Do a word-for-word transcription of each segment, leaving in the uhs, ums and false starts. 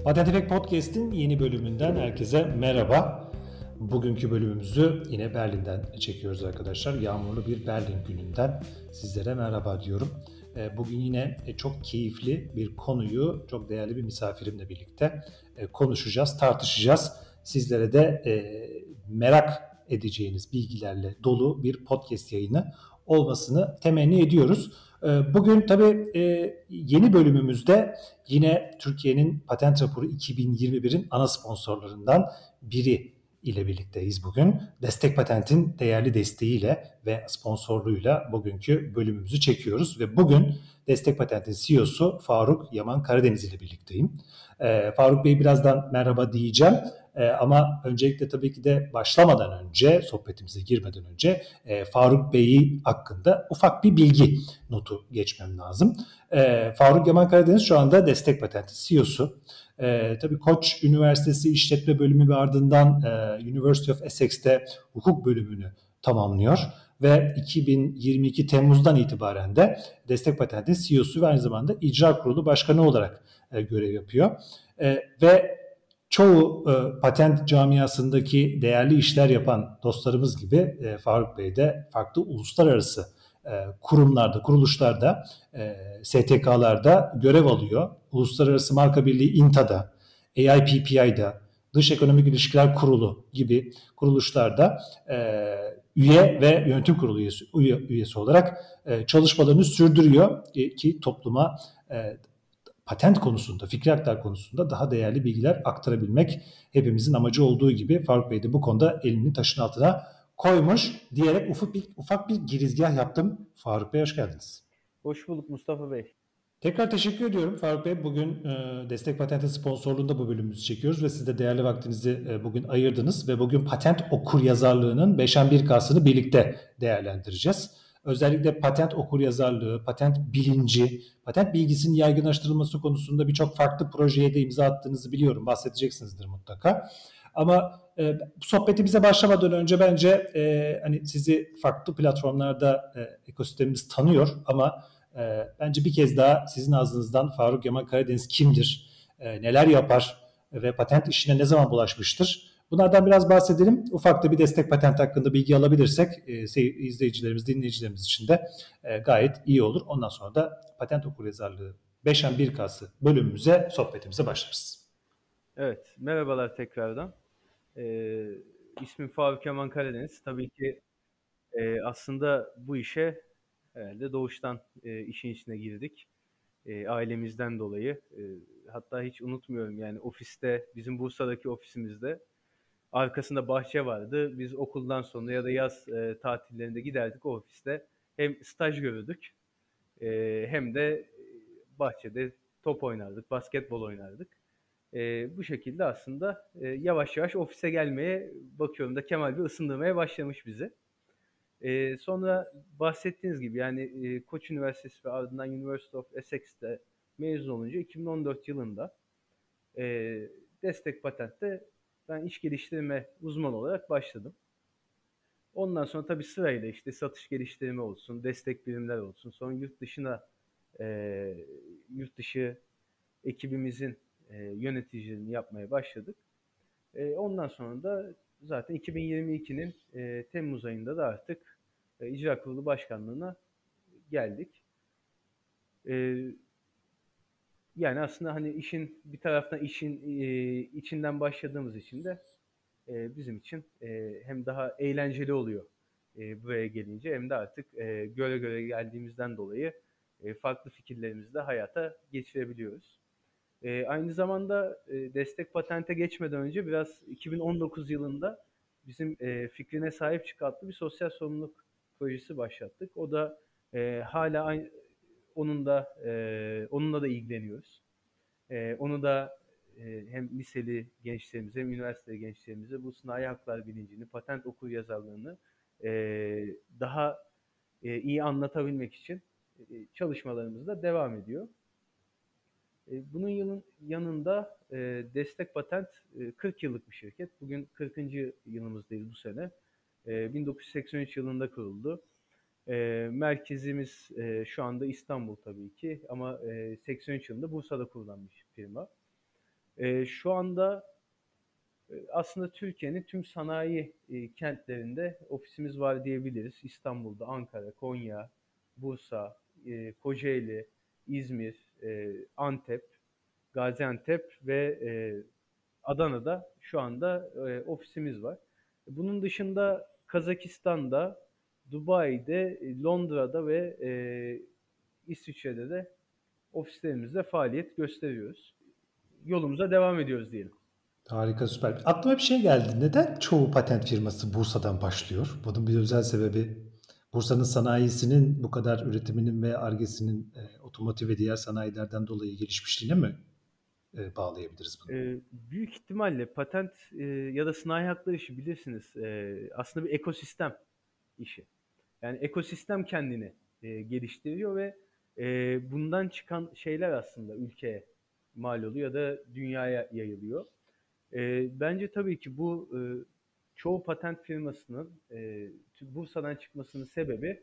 Patent Efekt Podcast'in yeni bölümünden herkese merhaba. Bugünkü bölümümüzü yine Berlin'den çekiyoruz arkadaşlar. Yağmurlu bir Berlin gününden sizlere merhaba diyorum. Bugün yine çok keyifli bir konuyu çok değerli bir misafirimle birlikte konuşacağız, tartışacağız. Sizlere de merak edeceğiniz bilgilerle dolu bir podcast yayını olmasını temenni ediyoruz. Bugün tabii yeni bölümümüzde yine Türkiye'nin Patent Raporu iki bin yirmi birin ana sponsorlarından biri ile birlikteyiz bugün. Destek Patent'in değerli desteğiyle ve sponsorluğuyla bugünkü bölümümüzü çekiyoruz ve bugün Destek Patent'in C E O'su Faruk Yaman Karadeniz ile birlikteyim. Faruk Bey birazdan merhaba diyeceğim. Ee, ama öncelikle tabii ki de başlamadan önce, sohbetimize girmeden önce e, Faruk Bey'i hakkında ufak bir bilgi notu geçmem lazım. E, Faruk Yaman Karadeniz şu anda Destek Patent'in C E O'su. E, tabii Koç Üniversitesi İşletme Bölümü ve ardından e, University of Essex'te hukuk bölümünü tamamlıyor. Ve iki bin yirmi iki Temmuz'dan itibaren de Destek Patent'in C E O'su ve aynı zamanda İcra Kurulu Başkanı olarak e, görev yapıyor. E, ve çoğu e, patent camiasındaki değerli işler yapan dostlarımız gibi e, Faruk Bey de farklı uluslararası e, kurumlarda, kuruluşlarda, e, S T K'larda görev alıyor. Uluslararası Marka Birliği İNTA'da, A I P P I'da, Dış Ekonomik İlişkiler Kurulu gibi kuruluşlarda e, üye ve yönetim kurulu üyesi, üye, üyesi olarak e, çalışmalarını sürdürüyor e, ki topluma e, patent konusunda, fikri haklar konusunda daha değerli bilgiler aktarabilmek hepimizin amacı olduğu gibi Faruk Bey de bu konuda elini taşın altına koymuş diyerek ufak bir, ufak bir girizgah yaptım. Faruk Bey hoş geldiniz. Hoş bulduk Mustafa Bey. Tekrar teşekkür ediyorum Faruk Bey. Bugün e, Destek Patent'in sponsorluğunda bu bölümümüzü çekiyoruz ve siz de değerli vaktinizi e, bugün ayırdınız ve bugün patent okuryazarlığının beşen bir K'sını birlikte değerlendireceğiz. Özellikle patent okuryazarlığı, patent bilinci, patent bilgisinin yaygınlaştırılması konusunda birçok farklı projeye de imza attığınızı biliyorum. Bahsedeceksinizdir mutlaka. Ama e, sohbetimize başlamadan önce bence e, hani sizi farklı platformlarda e, ekosistemimiz tanıyor ama e, bence bir kez daha sizin ağzınızdan Faruk Yaman Karadeniz kimdir, e, neler yapar ve patent işine ne zaman bulaşmıştır? Bunlardan biraz bahsedelim. Ufak da bir destek patent hakkında bilgi alabilirsek e, izleyicilerimiz, dinleyicilerimiz için de e, gayet iyi olur. Ondan sonra da patent okuryazarlığı beşen bir K'sı bölümümüze, sohbetimize başlarız. Evet, merhabalar tekrardan. Ee, ismim Faruk Yaman Karadeniz. Tabii ki e, aslında bu işe herhalde doğuştan e, işin içine girdik. E, ailemizden dolayı. E, hatta hiç unutmuyorum yani ofiste, bizim Bursa'daki ofisimizde arkasında bahçe vardı. Biz okuldan sonra ya da yaz e, tatillerinde giderdik o ofiste. Hem staj görürdük e, hem de bahçede top oynardık, basketbol oynardık. E, bu şekilde aslında e, yavaş yavaş ofise gelmeye bakıyorum da Kemal bir ısındırmaya başlamış bizi. E, sonra bahsettiğiniz gibi yani e, Koç Üniversitesi ve ardından University of Essex'te mezun olunca iki bin on dört yılında e, Destek Patent'te ben iş geliştirme uzmanı olarak başladım. Ondan sonra tabii sırayla işte satış geliştirme olsun, destek birimler olsun. Sonra yurt dışına e, yurt dışı ekibimizin e, yöneticiliğini yapmaya başladık. E, ondan sonra da zaten iki bin yirmi ikinin e, Temmuz ayında da artık e, İcra Kurulu Başkanlığı'na geldik. E, yani aslında hani işin bir taraftan işin e, içinden başladığımız için de e, bizim için e, hem daha eğlenceli oluyor e, buraya gelince hem de artık e, göre göre geldiğimizden dolayı e, farklı fikirlerimizi de hayata geçirebiliyoruz. E, aynı zamanda e, destek patente geçmeden önce biraz iki bin on dokuz yılında bizim e, fikrine sahip çık adlı bir sosyal sorumluluk projesi başlattık. O da e, hala aynı, onun da e, onunla da ilgileniyoruz. E, onu da e, hem liseli gençlerimize hem üniversite gençlerimize bu sınai haklar bilincini, patent okuryazarlığını e, daha e, iyi anlatabilmek için e, çalışmalarımız da devam ediyor. E, bunun yanın, yanında e, Destek Patent e, kırk yıllık bir şirket. Bugün kırkıncı yılımızdayız bu sene. E, bin dokuz yüz seksen üç yılında kuruldu. E, merkezimiz e, şu anda İstanbul tabii ki ama e, seksen üç yılında Bursa'da kurulan bir firma. Eee, şu anda Eee, aslında Türkiye'nin tüm sanayi, eee, kentlerinde ofisimiz var diyebiliriz. İstanbul'da, Ankara, Konya, Bursa, eee, Kocaeli, İzmir, eee, Antep, Gaziantep ve eee, Adana'da şu anda eee, ofisimiz var. Bunun dışında Kazakistan'da, Dubai'de, eee, Londra'da ve eee, İsviçre'de de ofislerimizde faaliyet gösteriyoruz. Yolumuza devam ediyoruz diyelim. Harika, süper. Aklıma bir şey geldi. Neden çoğu patent firması Bursa'dan başlıyor? Bunun bir özel sebebi Bursa'nın sanayisinin bu kadar üretiminin ve Ar-Ge'sinin e, otomotiv ve diğer sanayilerden dolayı gelişmişliğine mi e, bağlayabiliriz bunu? Eee, büyük ihtimalle patent, eee, ya da sanayi hakları işi bilirsiniz, eee, aslında bir ekosistem işi. Yani ekosistem kendini eee, geliştiriyor ve eee, bundan çıkan şeyler aslında ülkeye mal oluyor ya da dünyaya yayılıyor. Eee, bence tabii ki bu eee, çoğu patent firmasının eee, Bursa'dan çıkmasının sebebi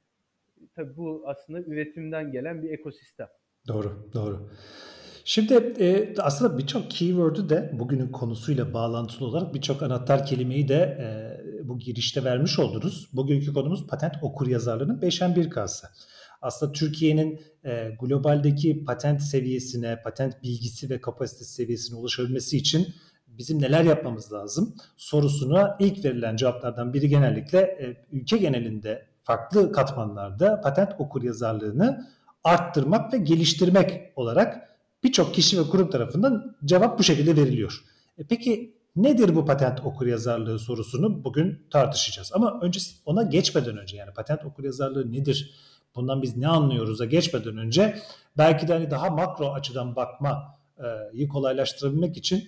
tabii bu aslında üretimden gelen bir ekosistem. Doğru, doğru. Şimdi e, aslında birçok keyword'ü de bugünün konusuyla bağlantılı olarak birçok anahtar kelimeyi de e, bu girişte vermiş oldunuz. Bugünkü konumuz patent okuryazarlığının beşen bir K'sı. Aslında Türkiye'nin e, globaldeki patent seviyesine, patent bilgisi ve kapasitesi seviyesine ulaşabilmesi için bizim neler yapmamız lazım sorusuna ilk verilen cevaplardan biri genellikle e, ülke genelinde farklı katmanlarda patent okuryazarlığını arttırmak ve geliştirmek olarak birçok kişi ve kurum tarafından cevap bu şekilde veriliyor. E peki nedir bu patent okuryazarlığı sorusunu bugün tartışacağız. Ama önce ona geçmeden önce, yani patent okuryazarlığı nedir? Bundan biz ne anlıyoruz'a geçmeden önce belki de hani daha makro açıdan bakmayı kolaylaştırabilmek için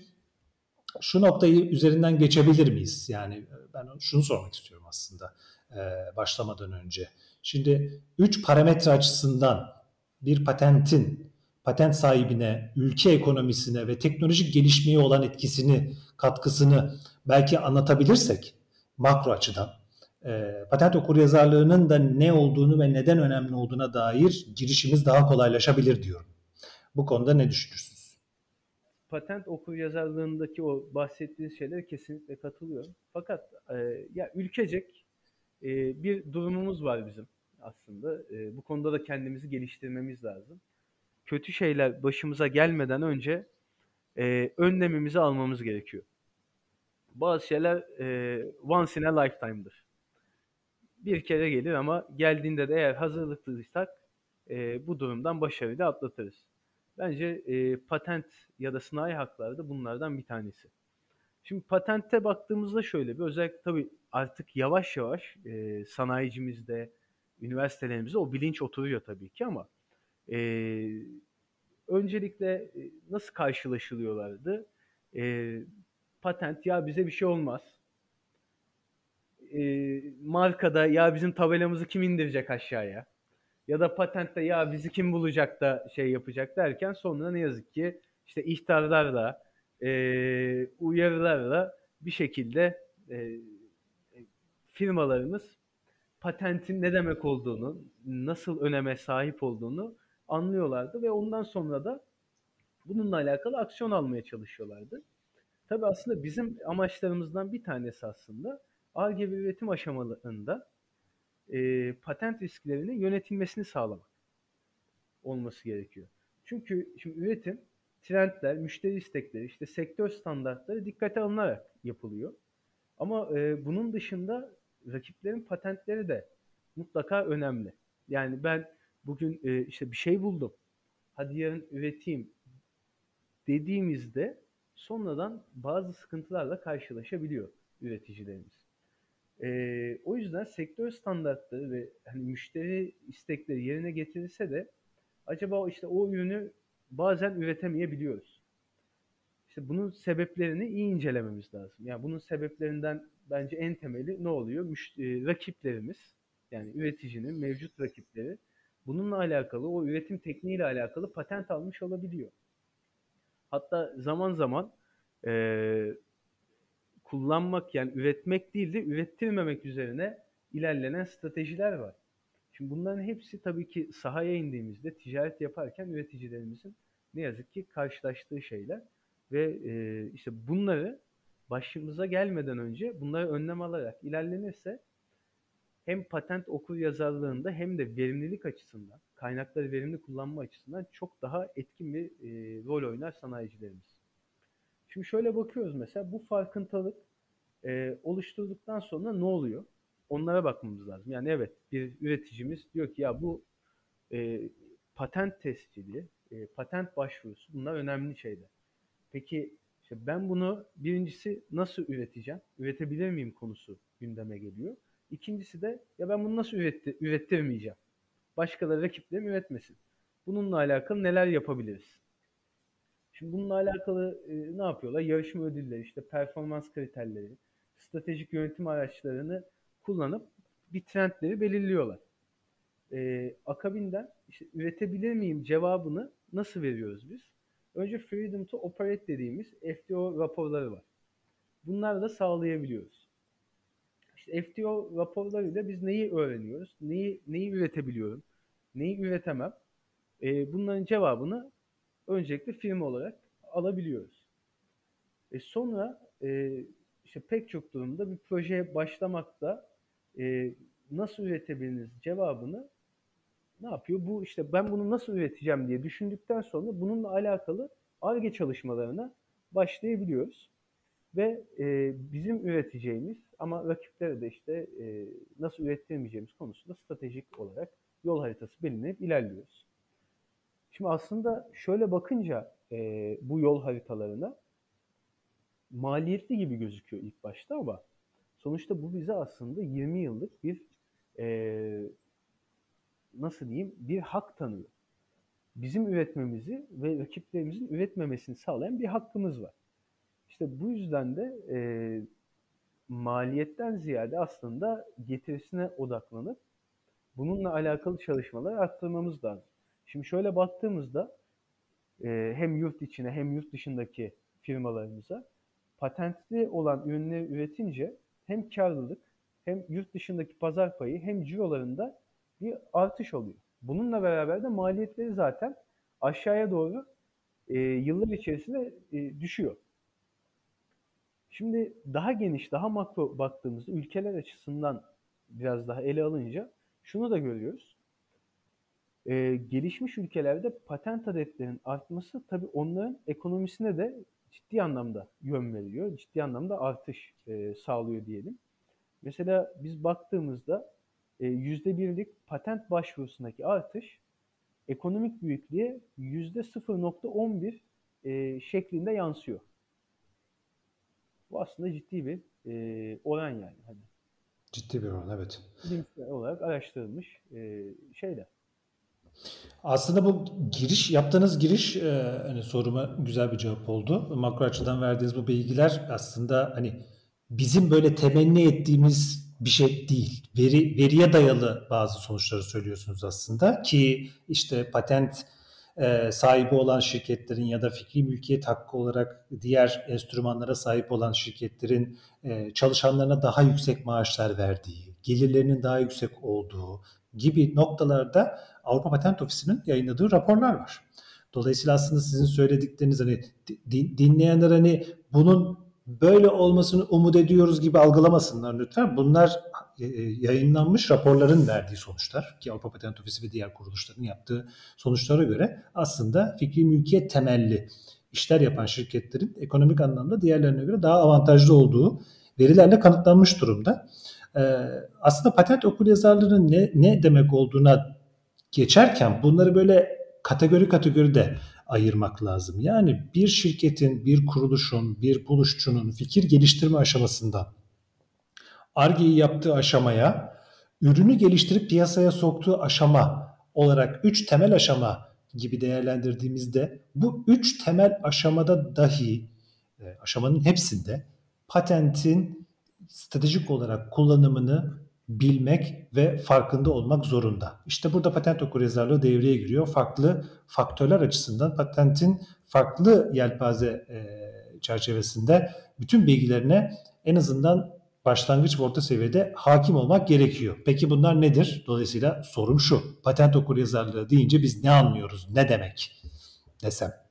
şu noktayı üzerinden geçebilir miyiz? Yani ben şunu sormak istiyorum aslında başlamadan önce. Şimdi üç parametre açısından bir patentin patent sahibine, ülke ekonomisine ve teknolojik gelişmeye olan etkisini, katkısını belki anlatabilirsek makro açıdan, e, patent okuryazarlığının da ne olduğunu ve neden önemli olduğuna dair girişimiz daha kolaylaşabilir diyorum. Bu konuda ne düşünürsünüz? Patent okuryazarlığındaki o bahsettiğiniz şeylere kesinlikle katılıyorum. Fakat e, ya ülkecek e, bir durumumuz var bizim aslında. E, bu konuda da kendimizi geliştirmemiz lazım. Kötü şeyler başımıza gelmeden önce e, önlemimizi almamız gerekiyor. Bazı şeyler e, once in a lifetime'dır. Bir kere gelir ama geldiğinde de eğer hazırlıklıysak e, bu durumdan başarıyla atlatırız. Bence e, patent ya da sanayi hakları da bunlardan bir tanesi. Şimdi patente baktığımızda şöyle bir özellikle tabii artık yavaş yavaş e, sanayicimizde, üniversitelerimizde o bilinç oturuyor tabii ki ama e, öncelikle e, nasıl karşılaşılıyorlardı? E, patent ya bize bir şey olmaz. E, markada ya bizim tabelamızı kim indirecek aşağıya? Ya da patentte ya bizi kim bulacak da şey yapacak derken sonra ne yazık ki işte ihtarlarla, e, uyarılarla bir şekilde e, firmalarımız patentin ne demek olduğunu, nasıl öneme sahip olduğunu anlıyorlardı ve ondan sonra da bununla alakalı aksiyon almaya çalışıyorlardı. Tabii aslında bizim amaçlarımızdan bir tanesi aslında Ar-Ge ve üretim aşamalarında e, patent risklerinin yönetilmesini sağlamak olması gerekiyor. Çünkü şimdi üretim, trendler, müşteri istekleri, işte sektör standartları dikkate alınarak yapılıyor. Ama e, bunun dışında rakiplerin patentleri de mutlaka önemli. Yani ben bugün e, işte bir şey buldum. Hadi yarın üreteyim dediğimizde sonradan bazı sıkıntılarla karşılaşabiliyor üreticilerimiz. E, o yüzden sektör standartları ve hani müşteri istekleri yerine getirilse de acaba işte o ürünü bazen üretemeyebiliyoruz. İşte bunun sebeplerini iyi incelememiz lazım. Yani bunun sebeplerinden bence en temeli ne oluyor? Müş- e, rakiplerimiz, yani üreticinin mevcut rakipleri bununla alakalı, o üretim tekniğiyle alakalı patent almış olabiliyor. Hatta zaman zaman e, kullanmak yani üretmek değil de ürettirmemek üzerine ilerlenen stratejiler var. Şimdi bunların hepsi tabii ki sahaya indiğimizde ticaret yaparken üreticilerimizin ne yazık ki karşılaştığı şeyler. ve e, işte bunları başımıza gelmeden önce bunları önlem alarak ilerlenirse hem patent okuryazarlığında hem de verimlilik açısından, kaynakları verimli kullanma açısından çok daha etkin bir e, rol oynar sanayicilerimiz. Şimdi şöyle bakıyoruz mesela bu farkındalık e, oluşturduktan sonra ne oluyor? Onlara bakmamız lazım. Yani evet bir üreticimiz diyor ki ya bu e, patent tescili, e, patent başvurusu bunlar önemli şeyler. Peki işte ben bunu birincisi nasıl üreteceğim? Üretebilir miyim konusu gündeme geliyor. İkincisi de ya ben bunu nasıl üretti, ürettirmeyeceğim? Başkaları rakiplerim üretmesin. Bununla alakalı neler yapabiliriz? Şimdi bununla alakalı e, ne yapıyorlar? Yarışma ödülleri, işte performans kriterleri, stratejik yönetim araçlarını kullanıp bir trendleri belirliyorlar. E, akabinden işte üretebilir miyim cevabını nasıl veriyoruz biz? Önce Freedom to Operate dediğimiz F D O raporları var. Bunları da sağlayabiliyoruz. İşte F D O raporlarıyla biz neyi öğreniyoruz? Neyi neyi üretebiliyorum? Neyi üretemem? E, bunların cevabını öncelikle firma olarak alabiliyoruz. E sonra e, işte pek çok durumda bir projeye başlamakta e, nasıl üretebiliriz cevabını ne yapıyor? Bu işte ben bunu nasıl üreteceğim diye düşündükten sonra bununla alakalı Ar-Ge çalışmalarına başlayabiliyoruz. Ve e, bizim üreteceğimiz ama rakiplere de işte e, nasıl ürettiremeyeceğimiz konusunda stratejik olarak yol haritası belirlenip ilerliyoruz. Şimdi aslında şöyle bakınca e, bu yol haritalarına maliyetli gibi gözüküyor ilk başta ama sonuçta bu bize aslında yirmi yıllık bir e, nasıl diyeyim bir hak tanıyor. Bizim üretmemizi ve rakiplerimizin üretmemesini sağlayan bir hakkımız var. İşte bu yüzden de e, maliyetten ziyade aslında getirisine odaklanıp bununla alakalı çalışmaları arttırmamız lazım. Şimdi şöyle baktığımızda e, hem yurt içine hem yurt dışındaki firmalarımıza patentli olan ürünleri üretince hem karlılık hem yurt dışındaki pazar payı hem cirolarında bir artış oluyor. Bununla beraber de maliyetleri zaten aşağıya doğru e, yıllar içerisinde e, düşüyor. Şimdi daha geniş, daha makro baktığımızda ülkeler açısından biraz daha ele alınca şunu da görüyoruz. Ee, gelişmiş ülkelerde patent adetlerinin artması tabii onların ekonomisine de ciddi anlamda yön veriyor. Ciddi anlamda artış e, sağlıyor diyelim. Mesela biz baktığımızda e, yüzde birlik patent başvurusundaki artış ekonomik büyüklüğe yüzde sıfır nokta on bir e, şeklinde yansıyor. Bu aslında ciddi bir e, oran yani. Hani Ciddi bir oran, evet. bilimsel olarak araştırılmış e, şeyler. Aslında bu giriş yaptığınız giriş e, hani soruma güzel bir cevap oldu. Makro açıdan verdiğiniz bu bilgiler aslında hani bizim böyle temenni ettiğimiz bir şey değil. Veri veriye dayalı bazı sonuçları söylüyorsunuz aslında ki işte patent e, sahibi olan şirketlerin ya da fikri mülkiyet hakkı olarak diğer enstrümanlara sahip olan şirketlerin e, çalışanlarına daha yüksek maaşlar verdiği, gelirlerinin daha yüksek olduğu gibi noktalarda Avrupa Patent Ofisi'nin yayınladığı raporlar var. Dolayısıyla aslında sizin söyledikleriniz hani dinleyenler hani bunun böyle olmasını umut ediyoruz gibi algılamasınlar lütfen. Bunlar yayınlanmış raporların verdiği sonuçlar ki Avrupa Patent Ofisi ve diğer kuruluşların yaptığı sonuçlara göre aslında fikri mülkiyet temelli işler yapan şirketlerin ekonomik anlamda diğerlerine göre daha avantajlı olduğu verilerle kanıtlanmış durumda. Aslında patent okuryazarlığının ne, ne demek olduğuna geçerken bunları böyle kategori kategori de ayırmak lazım. Yani bir şirketin, bir kuruluşun, bir buluşçunun fikir geliştirme aşamasından Ar-Ge'yi yaptığı aşamaya, ürünü geliştirip piyasaya soktuğu aşama olarak üç temel aşama gibi değerlendirdiğimizde bu üç temel aşamada dahi aşamanın hepsinde patentin stratejik olarak kullanımını bilmek ve farkında olmak zorunda. İşte burada patent okuryazarlığı devreye giriyor. Farklı faktörler açısından patentin farklı yelpaze e, çerçevesinde bütün bilgilerine en azından başlangıç ve orta seviyede hakim olmak gerekiyor. Peki bunlar nedir? Dolayısıyla sorum şu. Patent okuryazarlığı deyince biz ne anlıyoruz? Ne demek desem?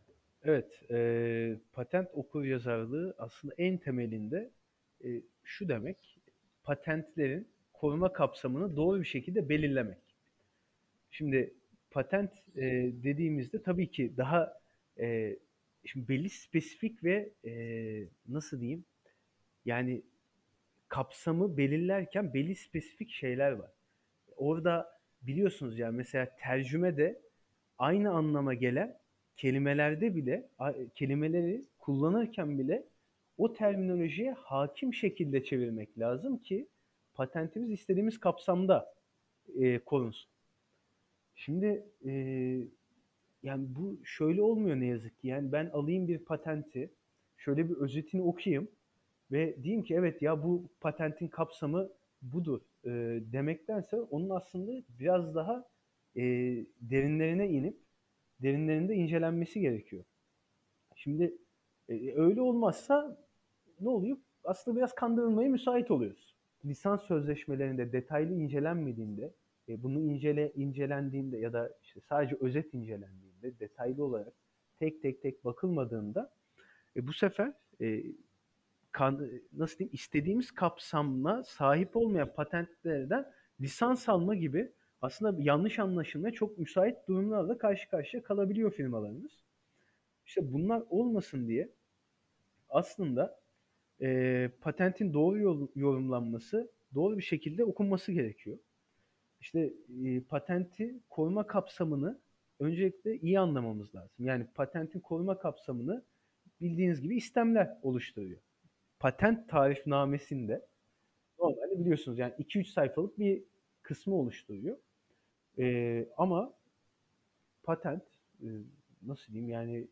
Evet, eee, patent okuryazarlığı aslında en temelinde eee, şu demek, patentlerin koruma kapsamını doğru bir şekilde belirlemek. Şimdi patent eee, dediğimizde tabii ki daha eee, şimdi belli spesifik ve eee, nasıl diyeyim, yani kapsamı belirlerken belli spesifik şeyler var. Orada biliyorsunuz yani mesela tercümede aynı anlama gelen kelimelerde bile kelimeleri kullanırken bile o terminolojiye hakim şekilde çevirmek lazım ki patentimiz istediğimiz kapsamda e, korunsun. Şimdi e, yani bu şöyle olmuyor ne yazık ki. Yani ben alayım bir patenti, şöyle bir özetini okuyayım ve diyeyim ki evet ya bu patentin kapsamı budur e, demektense onun aslında biraz daha e, derinlerine inip derinlerinde incelenmesi gerekiyor. Şimdi e, öyle olmazsa ne oluyor? Aslında biraz kandırılmaya müsait oluyoruz. Lisans sözleşmelerinde detaylı incelenmediğinde, e, bunu incele incelendiğinde ya da işte sadece özet incelendiğinde, detaylı olarak tek tek tek bakılmadığında e, bu sefer e, kan, nasıl diyeyim istediğimiz kapsamla sahip olmayan patentlerden lisans alma gibi aslında yanlış anlaşılmaya çok müsait durumlarla karşı karşıya kalabiliyor firmalarımız. İşte bunlar olmasın diye aslında e, patentin doğru yol- yorumlanması, doğru bir şekilde okunması gerekiyor. İşte e, patenti koruma kapsamını öncelikle iyi anlamamız lazım. Yani patentin koruma kapsamını bildiğiniz gibi istemler oluşturuyor. Patent tarifnamesinde normalde biliyorsunuz yani iki üç sayfalık bir kısmı oluşturuyor. E, ama patent e, nasıl diyeyim yani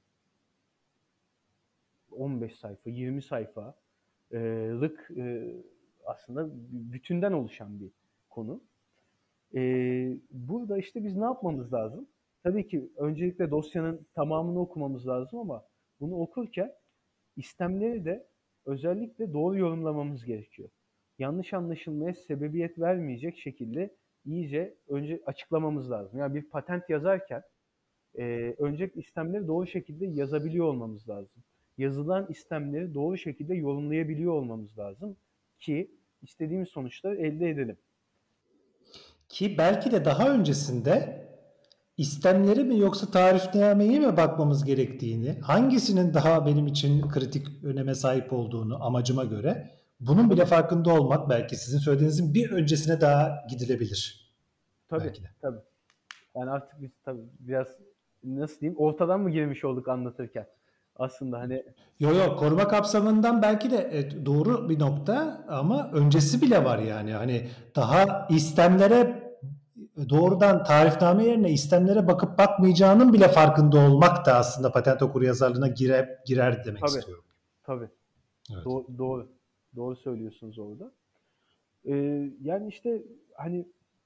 on beş sayfa, yirmi sayfa lık e, aslında bütünden oluşan bir konu. E, burada işte biz ne yapmamız lazım? Tabii ki öncelikle dosyanın tamamını okumamız lazım ama bunu okurken istemleri de özellikle doğru yorumlamamız gerekiyor. Yanlış anlaşılmaya sebebiyet vermeyecek şekilde iyice önce açıklamamız lazım. Yani bir patent yazarken e, öncelikle istemleri doğru şekilde yazabiliyor olmamız lazım. Yazılan istemleri doğru şekilde yorumlayabiliyor olmamız lazım ki istediğimiz sonuçları elde edelim. Ki belki de daha öncesinde istemleri mi yoksa tarifnameyi mi bakmamız gerektiğini, hangisinin daha benim için kritik öneme sahip olduğunu amacıma göre bunun bile Tabii, farkında olmak belki sizin söylediğinizin bir öncesine daha gidilebilir. tabii, Belki de. tabii. Yani artık biz tabii biraz nasıl diyeyim ortadan mı girmiş olduk anlatırken? Aslında hani Yok yok, koruma kapsamından belki de e, doğru bir nokta ama öncesi bile var yani. Hani daha istemlere doğrudan tarifname yerine istemlere bakıp bakmayacağının bile farkında olmak da aslında patent okuryazarlığına girer, girer demek tabii, istiyorum. tabii. Evet. Doğru, doğru. Doğru söylüyorsunuz orada. Ee, yani işte hani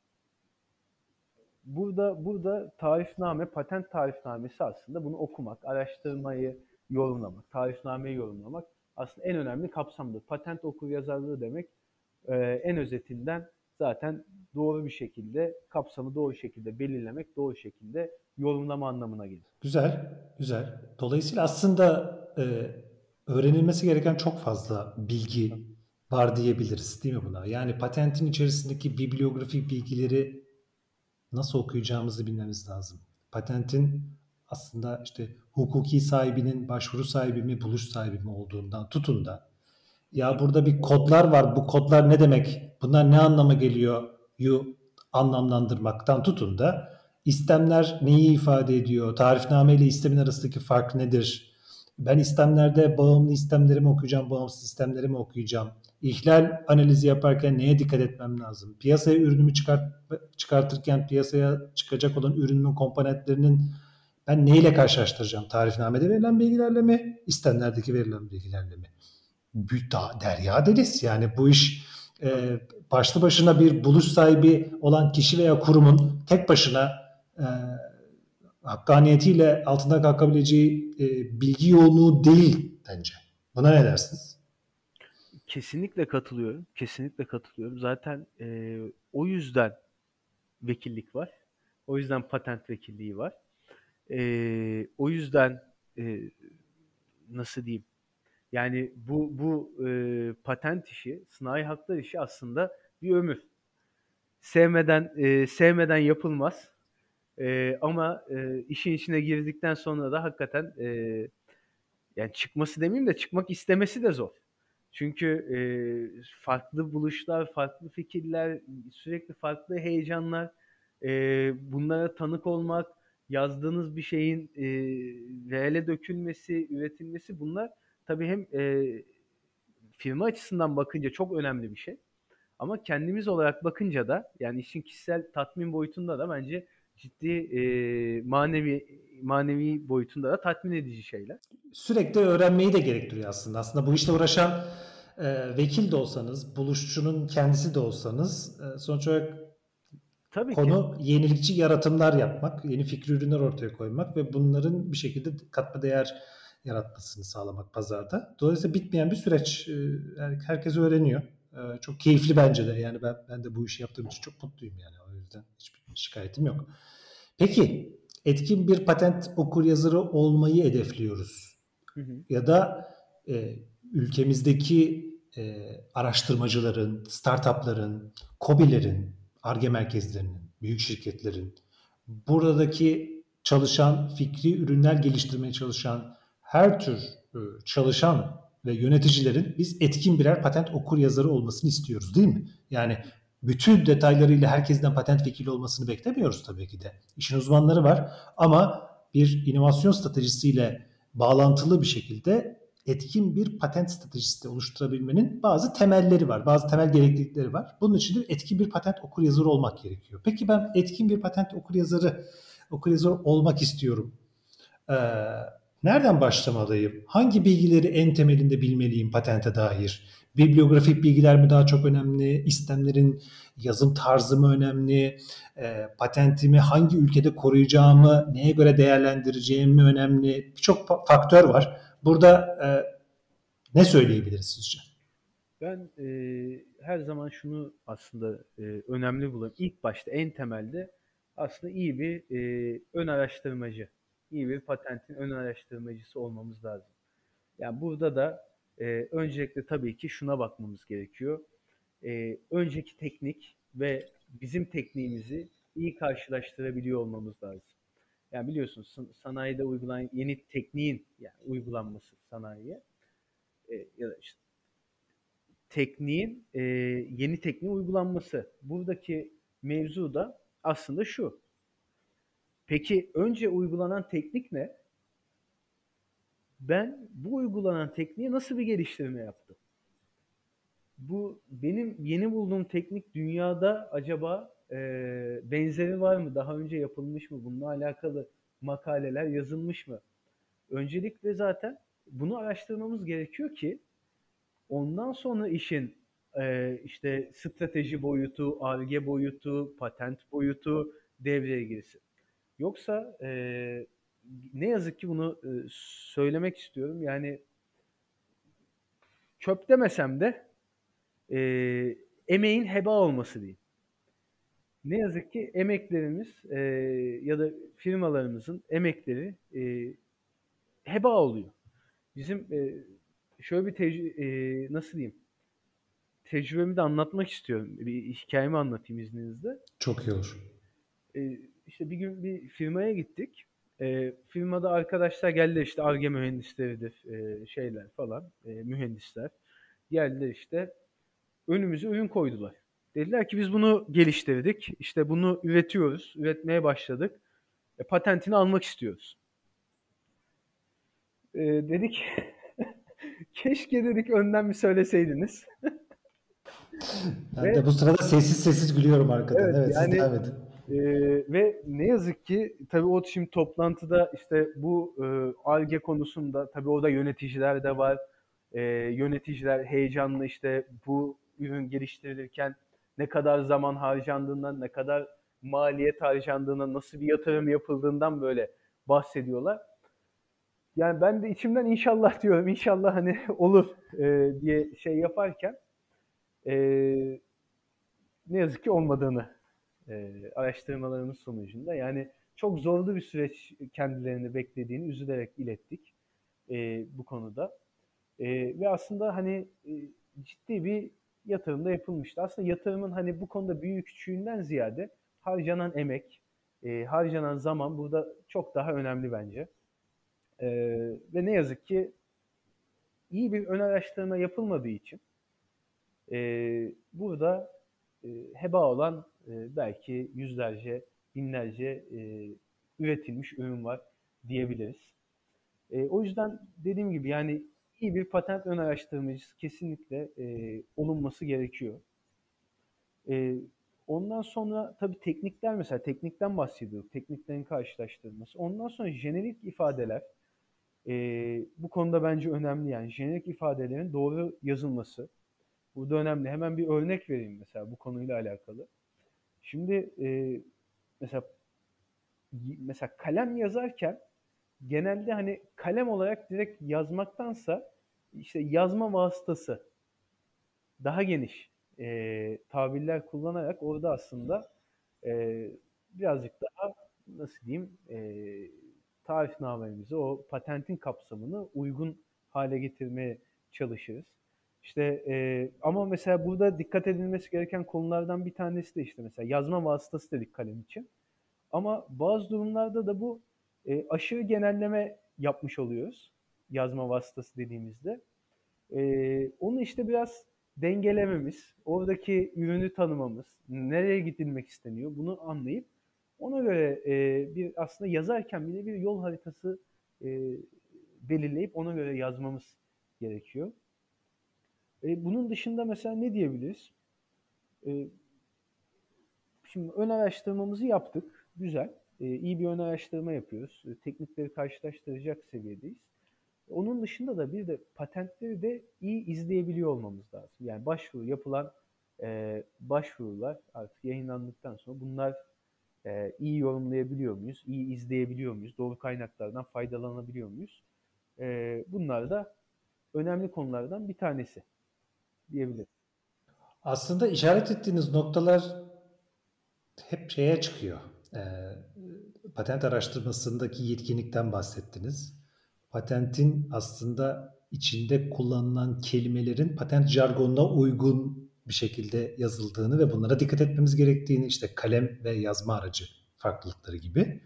Burada burada tarifname, patent tarifnamesi aslında bunu okumak, araştırmayı yorumlamak, tarifnameyi yorumlamak aslında en önemli kapsamdır. Patent okuryazarlığı demek e, en özetinden zaten doğru bir şekilde, kapsamı doğru şekilde belirlemek, doğru şekilde yorumlama anlamına gelir. Güzel, güzel. Dolayısıyla aslında e, öğrenilmesi gereken çok fazla bilgi var diyebiliriz, değil mi buna? Yani patentin içerisindeki bibliografik bilgileri nasıl okuyacağımızı bilmemiz lazım. Patentin aslında işte hukuki sahibinin başvuru sahibi mi, buluş sahibi mi olduğundan tutun da ya burada bir kodlar var, bu kodlar ne demek, bunlar ne anlama geliyor yu anlamlandırmaktan tutun da istemler neyi ifade ediyor, tarifname ile istemin arasındaki fark nedir, ben istemlerde bağımlı istemlerimi okuyacağım, bağımsız istemlerimi okuyacağım, İhlal analizi yaparken neye dikkat etmem lazım, piyasaya ürünümü çıkart, çıkartırken piyasaya çıkacak olan ürünümün komponentlerinin ben neyle karşılaştıracağım, tarifnamede verilen bilgilerle mi, istemlerdeki verilen bilgilerle mi? Büta, derya deniz. Yani bu iş Tabii, e, başlı başına bir buluş sahibi olan kişi veya kurumun tek başına e, hakkaniyetiyle altında kalkabileceği e, bilgi yoğunluğu değil bence. Buna ne dersiniz? kesinlikle katılıyorum. Kesinlikle katılıyorum. Zaten e, o yüzden vekillik var. O yüzden patent vekilliği var. E, o yüzden eee, nasıl diyeyim? Yani bu bu eee, patent işi, sınai haklar işi aslında bir ömür. Sevmeden eee, sevmeden yapılmaz. Eee, ama eee, işin içine girdikten sonra da hakikaten eee, yani çıkması demeyeyim de çıkmak istemesi de zor. Çünkü eee, farklı buluşlar, farklı fikirler, sürekli farklı heyecanlar, eee, bunlara tanık olmak, yazdığınız bir şeyin eee, reale dökülmesi, üretilmesi bunlar tabii hem eee, firma açısından bakınca çok önemli bir şey. Ama kendimiz olarak bakınca da yani işin kişisel tatmin boyutunda da bence ciddi eee, manevi manevi boyutunda da tatmin edici şeyler. Sürekli öğrenmeyi de gerektiriyor aslında. Aslında bu işte uğraşan e, vekil de olsanız, buluşçunun kendisi de olsanız e, sonuç olarak Tabii ki. konu yenilikçi yaratımlar yapmak, yeni fikri ürünler ortaya koymak ve bunların bir şekilde katma değer yaratmasını sağlamak pazarda. Dolayısıyla bitmeyen bir süreç. Ee, Herkes öğreniyor. Ee, Çok keyifli bence de. Yani ben ben de bu işi yaptığım için çok mutluyum yani. O yüzden hiçbir şikayetim yok. Peki, etkin bir patent okuryazarı olmayı hedefliyoruz. Hı hı. Ya da e, ülkemizdeki e, araştırmacıların, startupların, KOBİ'lerin, Ar-Ge merkezlerinin, büyük şirketlerin, buradaki çalışan, fikri ürünler geliştirmeye çalışan her tür e, çalışan ve yöneticilerin biz etkin birer patent okuryazarı olmasını istiyoruz, değil mi? Yani bütün detaylarıyla herkesten patent vekili olmasını beklemiyoruz tabii ki de. İşin uzmanları var ama bir inovasyon stratejisiyle bağlantılı bir şekilde etkin bir patent stratejisi de oluşturabilmenin bazı temelleri var. Bazı temel gereklilikleri var. Bunun için de etkin bir patent okuryazarı olmak gerekiyor. Peki ben etkin bir patent okuryazarı okuryazarı olmak istiyorum. Ee, Nereden başlamalıyım? Hangi bilgileri en temelinde bilmeliyim patente dair? Bibliografik bilgiler mi daha çok önemli? İstemlerin yazım tarzı mı önemli? E, patentimi hangi ülkede koruyacağımı, neye göre değerlendireceğim mi önemli? Birçok faktör var. Burada e, ne söyleyebiliriz sizce? Ben eee, her zaman şunu aslında eee, önemli buluyorum. İlk başta en temelde aslında iyi bir eee, ön araştırmacı, iyi bir patentin ön araştırmacısı olmamız lazım. Yani burada da eee, öncelikle tabii ki şuna bakmamız gerekiyor. Eee, önceki teknik ve bizim tekniğimizi iyi karşılaştırabiliyor olmamız lazım. Yani biliyorsunuz san- sanayide uygulanan yeni tekniğin yani uygulanması sanayiye e, ya da işte tekniğin e, yeni tekniğin uygulanması. Buradaki mevzu da aslında şu. Peki önce uygulanan teknik ne? Ben bu uygulanan tekniğe nasıl bir geliştirme yaptım? Bu benim yeni bulduğum teknik dünyada acaba e, benzeri var mı? Daha önce yapılmış mı? Bununla alakalı makaleler yazılmış mı? Öncelikle zaten bunu araştırmamız gerekiyor ki ondan sonra işin e, işte strateji boyutu, Ar-Ge boyutu, patent boyutu devreye girsin. Yoksa e, ne yazık ki bunu e, söylemek istiyorum. Yani çöp demesem de e, emeğin heba olması diyeyim. Ne yazık ki emeklerimiz e, ya da firmalarımızın emekleri e, heba oluyor. Bizim e, şöyle bir tecrü- e, nasıl diyeyim? Tecrübemi de anlatmak istiyorum. Bir hikâyemi anlatayım izninizle. Çok iyi olur. Eee, işte bir gün bir firmaya gittik. Eee, firmada arkadaşlar geldiler işte Ar-Ge mühendisleridir, eee, şeyler falan, eee, mühendisler. Geldiler işte önümüze ürün koydular. Dediler ki biz bunu geliştirdik. İşte bunu üretiyoruz. Üretmeye başladık. E, patentini almak istiyoruz. Eee, dedik keşke dedik önden bir söyleseydiniz. Ben de Ve bu sırada sessiz sessiz gülüyorum arkadan. evet Evet, siz yani devam edin. Eee, ve ne yazık ki tabii o şimdi toplantıda işte bu eee Ar-Ge konusunda tabii orada yöneticiler de var. Eee, yöneticiler heyecanlı işte bu ürün geliştirilirken ne kadar zaman harcandığından, ne kadar maliyet harcandığından, nasıl bir yatırım yapıldığından böyle bahsediyorlar. Yani ben de içimden inşallah diyorum, inşallah hani olur eee, diye şey yaparken eee, ne yazık ki olmadığını eee, araştırmalarımız sonucunda yani çok zorlu bir süreç kendilerini beklediğini üzülerek ilettik e, bu konuda. E, ve aslında hani e, ciddi bir yatırım da yapılmıştı. Aslında yatırımın hani bu konuda büyük küçüğünden ziyade harcanan emek, e, harcanan zaman burada çok daha önemli bence. E, ve ne yazık ki iyi bir ön araştırma yapılmadığı için e, burada e, heba olan e, belki yüzlerce, binlerce e, üretilmiş ürün var diyebiliriz. E, o yüzden dediğim gibi yani iyi bir patent ön araştırmacısı kesinlikle e, olunması gerekiyor. E, ondan sonra tabii teknikler mesela teknikten bahsediyoruz. Tekniklerin karşılaştırılması. Ondan sonra jenerik ifadeler e, bu konuda bence önemli yani jenerik ifadelerin doğru yazılması. Burada önemli. Hemen bir örnek vereyim mesela bu konuyla alakalı. Şimdi e, mesela mesela kalem yazarken genelde hani kalem olarak direkt yazmaktansa işte yazma vasıtası daha geniş e, tabirler kullanarak orada aslında e, birazcık daha nasıl diyeyim e, tarifnamemizi o patentin kapsamını uygun hale getirmeye çalışırız. İşte e, ama mesela burada dikkat edilmesi gereken konulardan bir tanesi de işte mesela yazma vasıtası dedik kalem için. Ama bazı durumlarda da bu e, aşırı genelleme yapmış oluyoruz yazma vasıtası dediğimizde. E, onu işte biraz dengelememiz, oradaki ürünü tanımamız, nereye gidilmek isteniyor bunu anlayıp ona göre e, bir aslında yazarken bile bir yol haritası e, belirleyip ona göre yazmamız gerekiyor. E, bunun dışında mesela ne diyebiliriz? E, Şimdi ön araştırmamızı yaptık. Güzel. E, iyi bir ön araştırma yapıyoruz. E, teknikleri karşılaştıracak seviyedeyiz. Onun dışında da bir de patentleri de iyi izleyebiliyor olmamız lazım. Yani başvuru yapılan e, başvurular artık yayınlandıktan sonra bunlar e, iyi yorumlayabiliyor muyuz? İyi izleyebiliyor muyuz? Doğru kaynaklardan faydalanabiliyor muyuz? E, bunlar da önemli konulardan bir tanesi diyebilirim. Aslında işaret ettiğiniz noktalar hep şeye çıkıyor. Ee, patent araştırmasındaki yetkinlikten bahsettiniz. Patentin aslında içinde kullanılan kelimelerin patent jargonuna uygun bir şekilde yazıldığını ve bunlara dikkat etmemiz gerektiğini, işte kalem ve yazma aracı farklılıkları gibi.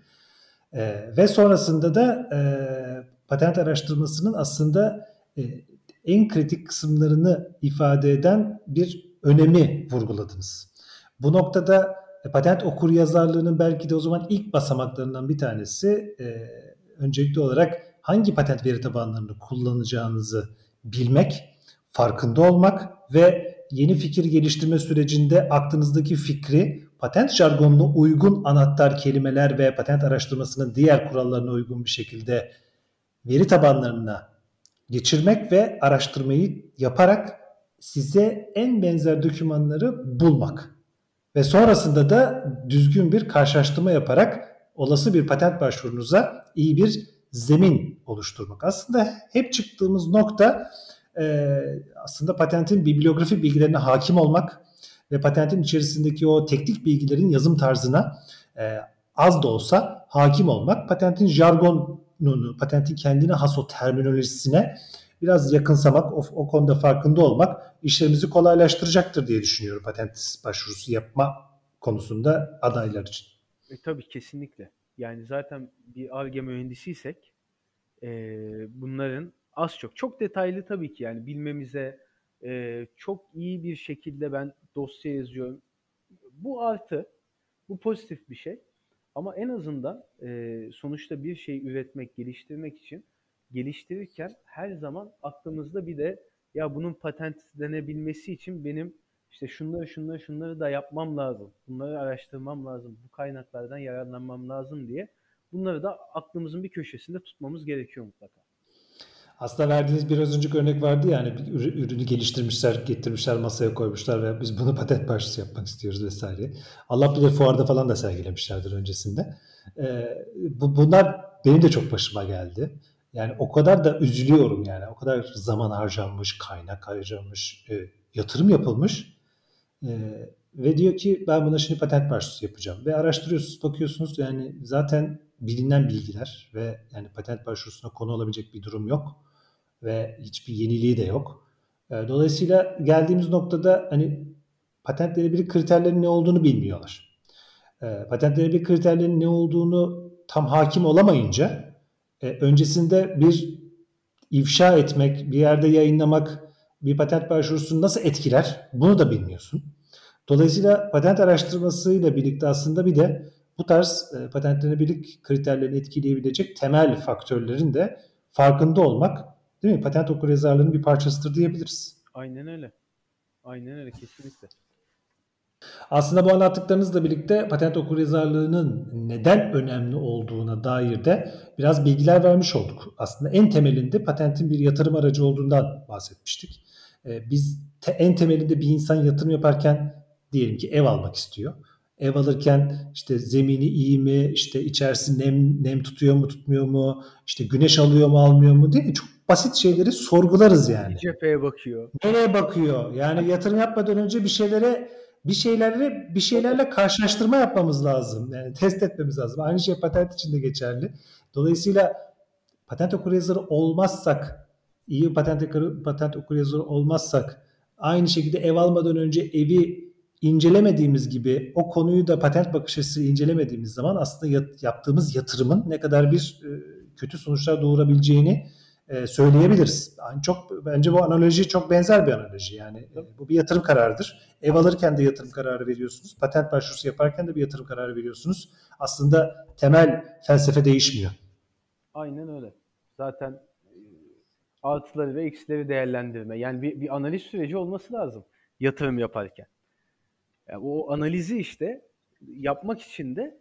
Ee, ve sonrasında da e, patent araştırmasının aslında e, en kritik kısımlarını ifade eden bir önemi vurguladınız. Bu noktada e, patent okuryazarlığının belki de o zaman ilk basamaklarından bir tanesi e, öncelikli olarak hangi patent veri tabanlarını kullanacağınızı bilmek, farkında olmak ve yeni fikir geliştirme sürecinde aklınızdaki fikri patent jargonuna uygun anahtar kelimeler ve patent araştırmasının diğer kurallarına uygun bir şekilde veri tabanlarına geçirmek ve araştırmayı yaparak size en benzer dokümanları bulmak. Ve sonrasında da düzgün bir karşılaştırma yaparak olası bir patent başvurunuza iyi bir zemin oluşturmak. Aslında hep çıktığımız nokta e, aslında patentin bibliografi bilgilerine hakim olmak ve patentin içerisindeki o teknik bilgilerin yazım tarzına e, az da olsa hakim olmak. Patentin jargonunu, patentin kendine has o terminolojisine biraz yakınsamak, o, o konuda farkında olmak işlerimizi kolaylaştıracaktır diye düşünüyorum patent başvurusu yapma konusunda adaylar için. E, tabii kesinlikle. Yani zaten bir Ar-Ge mühendisiysek e, bunların az çok çok detaylı tabii ki yani bilmemize e, çok iyi bir şekilde ben dosya yazıyorum. Bu artı, bu pozitif bir şey. Ama en azından e, sonuçta bir şey üretmek, geliştirmek için geliştirirken her zaman aklımızda bir de ya bunun patentlenebilmesi için benim işte şunları şunları şunları da yapmam lazım. Bunları araştırmam lazım. Bu kaynaklardan yararlanmam lazım diye. Bunları da aklımızın bir köşesinde tutmamız gerekiyor mutlaka. Aslında verdiğiniz biraz önceki örnek vardı ya hani bir ürünü geliştirmişler, getirmişler, masaya koymuşlar ve biz bunu patent başvurusu yapmak istiyoruz vesaire. Allah bilir fuarda falan da sergilemişlerdir öncesinde. Ee, bu, bunlar benim de çok başıma geldi. Yani o kadar da üzülüyorum yani. O kadar zaman harcanmış, kaynak harcanmış, e, yatırım yapılmış. E, ve diyor ki ben buna şimdi patent başvurusu yapacağım. Ve araştırıyorsunuz, bakıyorsunuz yani zaten bilinen bilgiler ve yani patent başvurusuna konu olabilecek bir durum yok ve hiçbir yeniliği de yok. E, Dolayısıyla geldiğimiz noktada hani patent denebilir kriterlerin ne olduğunu bilmiyorlar. E, patent denebilir kriterlerin ne olduğunu tam hakim olamayınca e, öncesinde bir ifşa etmek, bir yerde yayınlamak bir patent başvurusunu nasıl etkiler bunu da bilmiyorsun. Dolayısıyla patent araştırmasıyla birlikte aslında bir de bu tarz e, patentlenebilirlik kriterlerini etkileyebilecek temel faktörlerin de farkında olmak, değil mi? Patent okuryazarlığının bir parçasıdır diyebiliriz. Aynen öyle. Aynen öyle, kesinlikle. Aslında bu anlattıklarınızla birlikte patent okuryazarlığının neden önemli olduğuna dair de biraz bilgiler vermiş olduk. Aslında en temelinde patentin bir yatırım aracı olduğundan bahsetmiştik. Ee, biz te- en temelinde bir insan yatırım yaparken diyelim ki ev almak istiyor. Ev alırken işte zemini iyi mi, işte içerisi nem, nem tutuyor mu tutmuyor mu, işte güneş alıyor mu almıyor mu, değil mi? Çok basit şeyleri sorgularız Hangi yani. cepheye bakıyor? Nereye bakıyor? Yani yatırım yapmadan önce bir şeylere bir şeylerle bir Tabii. şeylerle karşılaştırma yapmamız lazım. Yani test etmemiz lazım. Aynı şey patent için de geçerli. Dolayısıyla patent okuryazarı olmazsak, iyi patent patent okuryazarı olmazsak, aynı şekilde ev almadan önce evi incelemediğimiz gibi o konuyu da patent bakış açısı incelemediğimiz zaman aslında yaptığımız yatırımın ne kadar bir e, kötü sonuçlar doğurabileceğini e, söyleyebiliriz. Yani çok bence bu analoji çok benzer bir analoji. Yani e, bu bir yatırım kararıdır. Ev alırken de yatırım kararı veriyorsunuz. Patent başvurusu yaparken de bir yatırım kararı veriyorsunuz. Aslında temel felsefe değişmiyor. Aynen öyle. Zaten e, artıları ve eksileri değerlendirme. Yani bir, bir analiz süreci olması lazım yatırım yaparken. Yani o analizi işte yapmak için de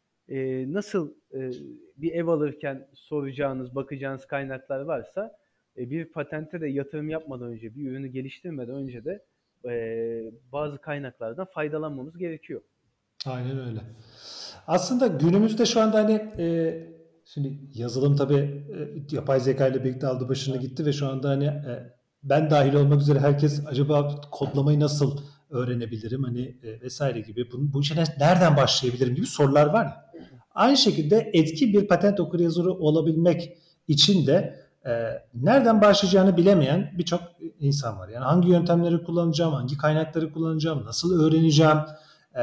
e, nasıl e, bir ev alırken soracağınız, bakacağınız kaynaklar varsa e, bir patente de yatırım yapmadan önce, bir ürünü geliştirmeden önce de e, bazı kaynaklardan faydalanmamız gerekiyor. Aynen öyle. Aslında günümüzde şu anda hani e, şimdi yazılım tabii e, yapay zeka ile birlikte aldı başını Evet. gitti ve şu anda hani e, ben dahil olmak üzere herkes acaba kodlamayı nasıl öğrenebilirim hani e, vesaire gibi bu, bu işe nereden başlayabilirim gibi sorular var ya. Aynı şekilde etki bir patent okuryazarı olabilmek için de e, nereden başlayacağını bilemeyen birçok insan var. Yani hangi yöntemleri kullanacağım, hangi kaynakları kullanacağım, nasıl öğreneceğim, e,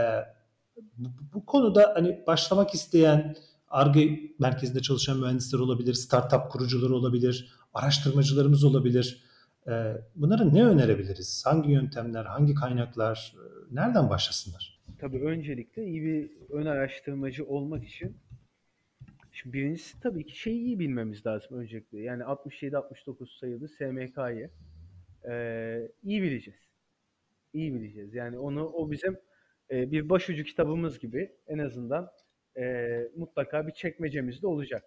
bu, bu konuda hani başlamak isteyen Ar-Ge merkezinde çalışan mühendisler olabilir, startup kurucuları olabilir, araştırmacılarımız olabilir. Ee, bunlara ne önerebiliriz? Hangi yöntemler, hangi kaynaklar, e, nereden başlasınlar? Tabii öncelikle iyi bir ön araştırmacı olmak için şimdi birincisi tabii ki şeyi iyi bilmemiz lazım öncelikle. Yani altmış yedi altmış dokuz sayılı S M K'yı e, iyi bileceğiz. İyi bileceğiz. Yani onu o bizim e, bir başucu kitabımız gibi en azından e, mutlaka bir çekmecemizde olacak.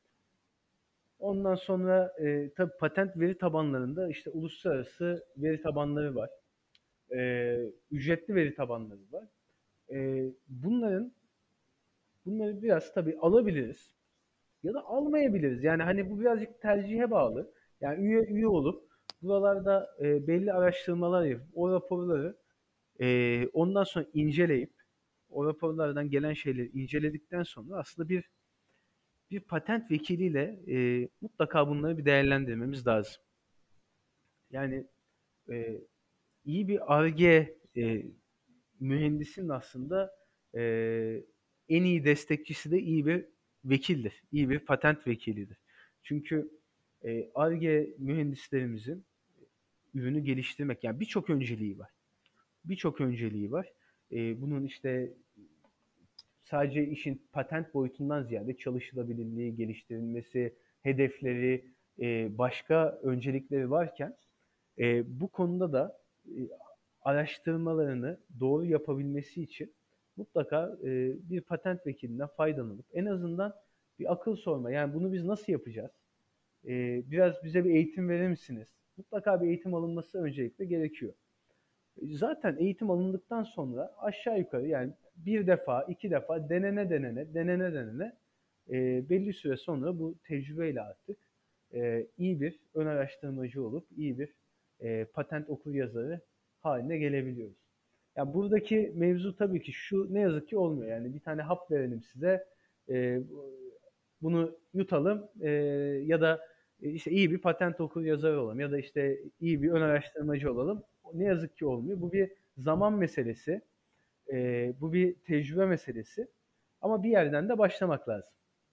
Ondan sonra e, tabii patent veri tabanlarında işte uluslararası veri tabanları var. E, ücretli veri tabanları var. E, bunların bunları biraz tabii alabiliriz ya da almayabiliriz. Yani hani bu birazcık tercihe bağlı. Yani üye üye olup buralarda e, belli araştırmalar yapıp o raporları e, ondan sonra inceleyip o raporlardan gelen şeyleri inceledikten sonra aslında bir bir patent vekiliyle e, mutlaka bunları bir değerlendirmemiz lazım. Yani e, iyi bir Ar-Ge e, mühendisin aslında e, en iyi destekçisi de iyi bir vekildir. İyi bir patent vekilidir. Çünkü e, Ar-Ge mühendislerimizin ürünü geliştirmek yani birçok önceliği var. Birçok önceliği var. E, bunun işte sadece işin patent boyutundan ziyade çalışılabilirliği, geliştirilmesi, hedefleri, e, başka öncelikleri varken e, bu konuda da e, araştırmalarını doğru yapabilmesi için mutlaka e, bir patent vekilinden faydalanıp en azından bir akıl sorma. Yani bunu biz nasıl yapacağız? E, biraz bize bir eğitim verir misiniz? Mutlaka bir eğitim alınması öncelikle gerekiyor. Zaten eğitim alındıktan sonra aşağı yukarı yani bir defa, iki defa denene denene, denene denene e, belli süre sonra bu tecrübeyle artık e, iyi bir ön araştırmacı olup iyi bir e, patent okuryazarı haline gelebiliyoruz. Ya buradaki mevzu tabii ki şu, ne yazık ki olmuyor. Yani bir tane hap verelim size, e, bunu yutalım, e, ya da işte iyi bir patent okur yazarı olalım ya da işte iyi bir ön araştırmacı olalım. Ne yazık ki olmuyor. Bu bir zaman meselesi, e, bu bir tecrübe meselesi. Ama bir yerden de başlamak lazım.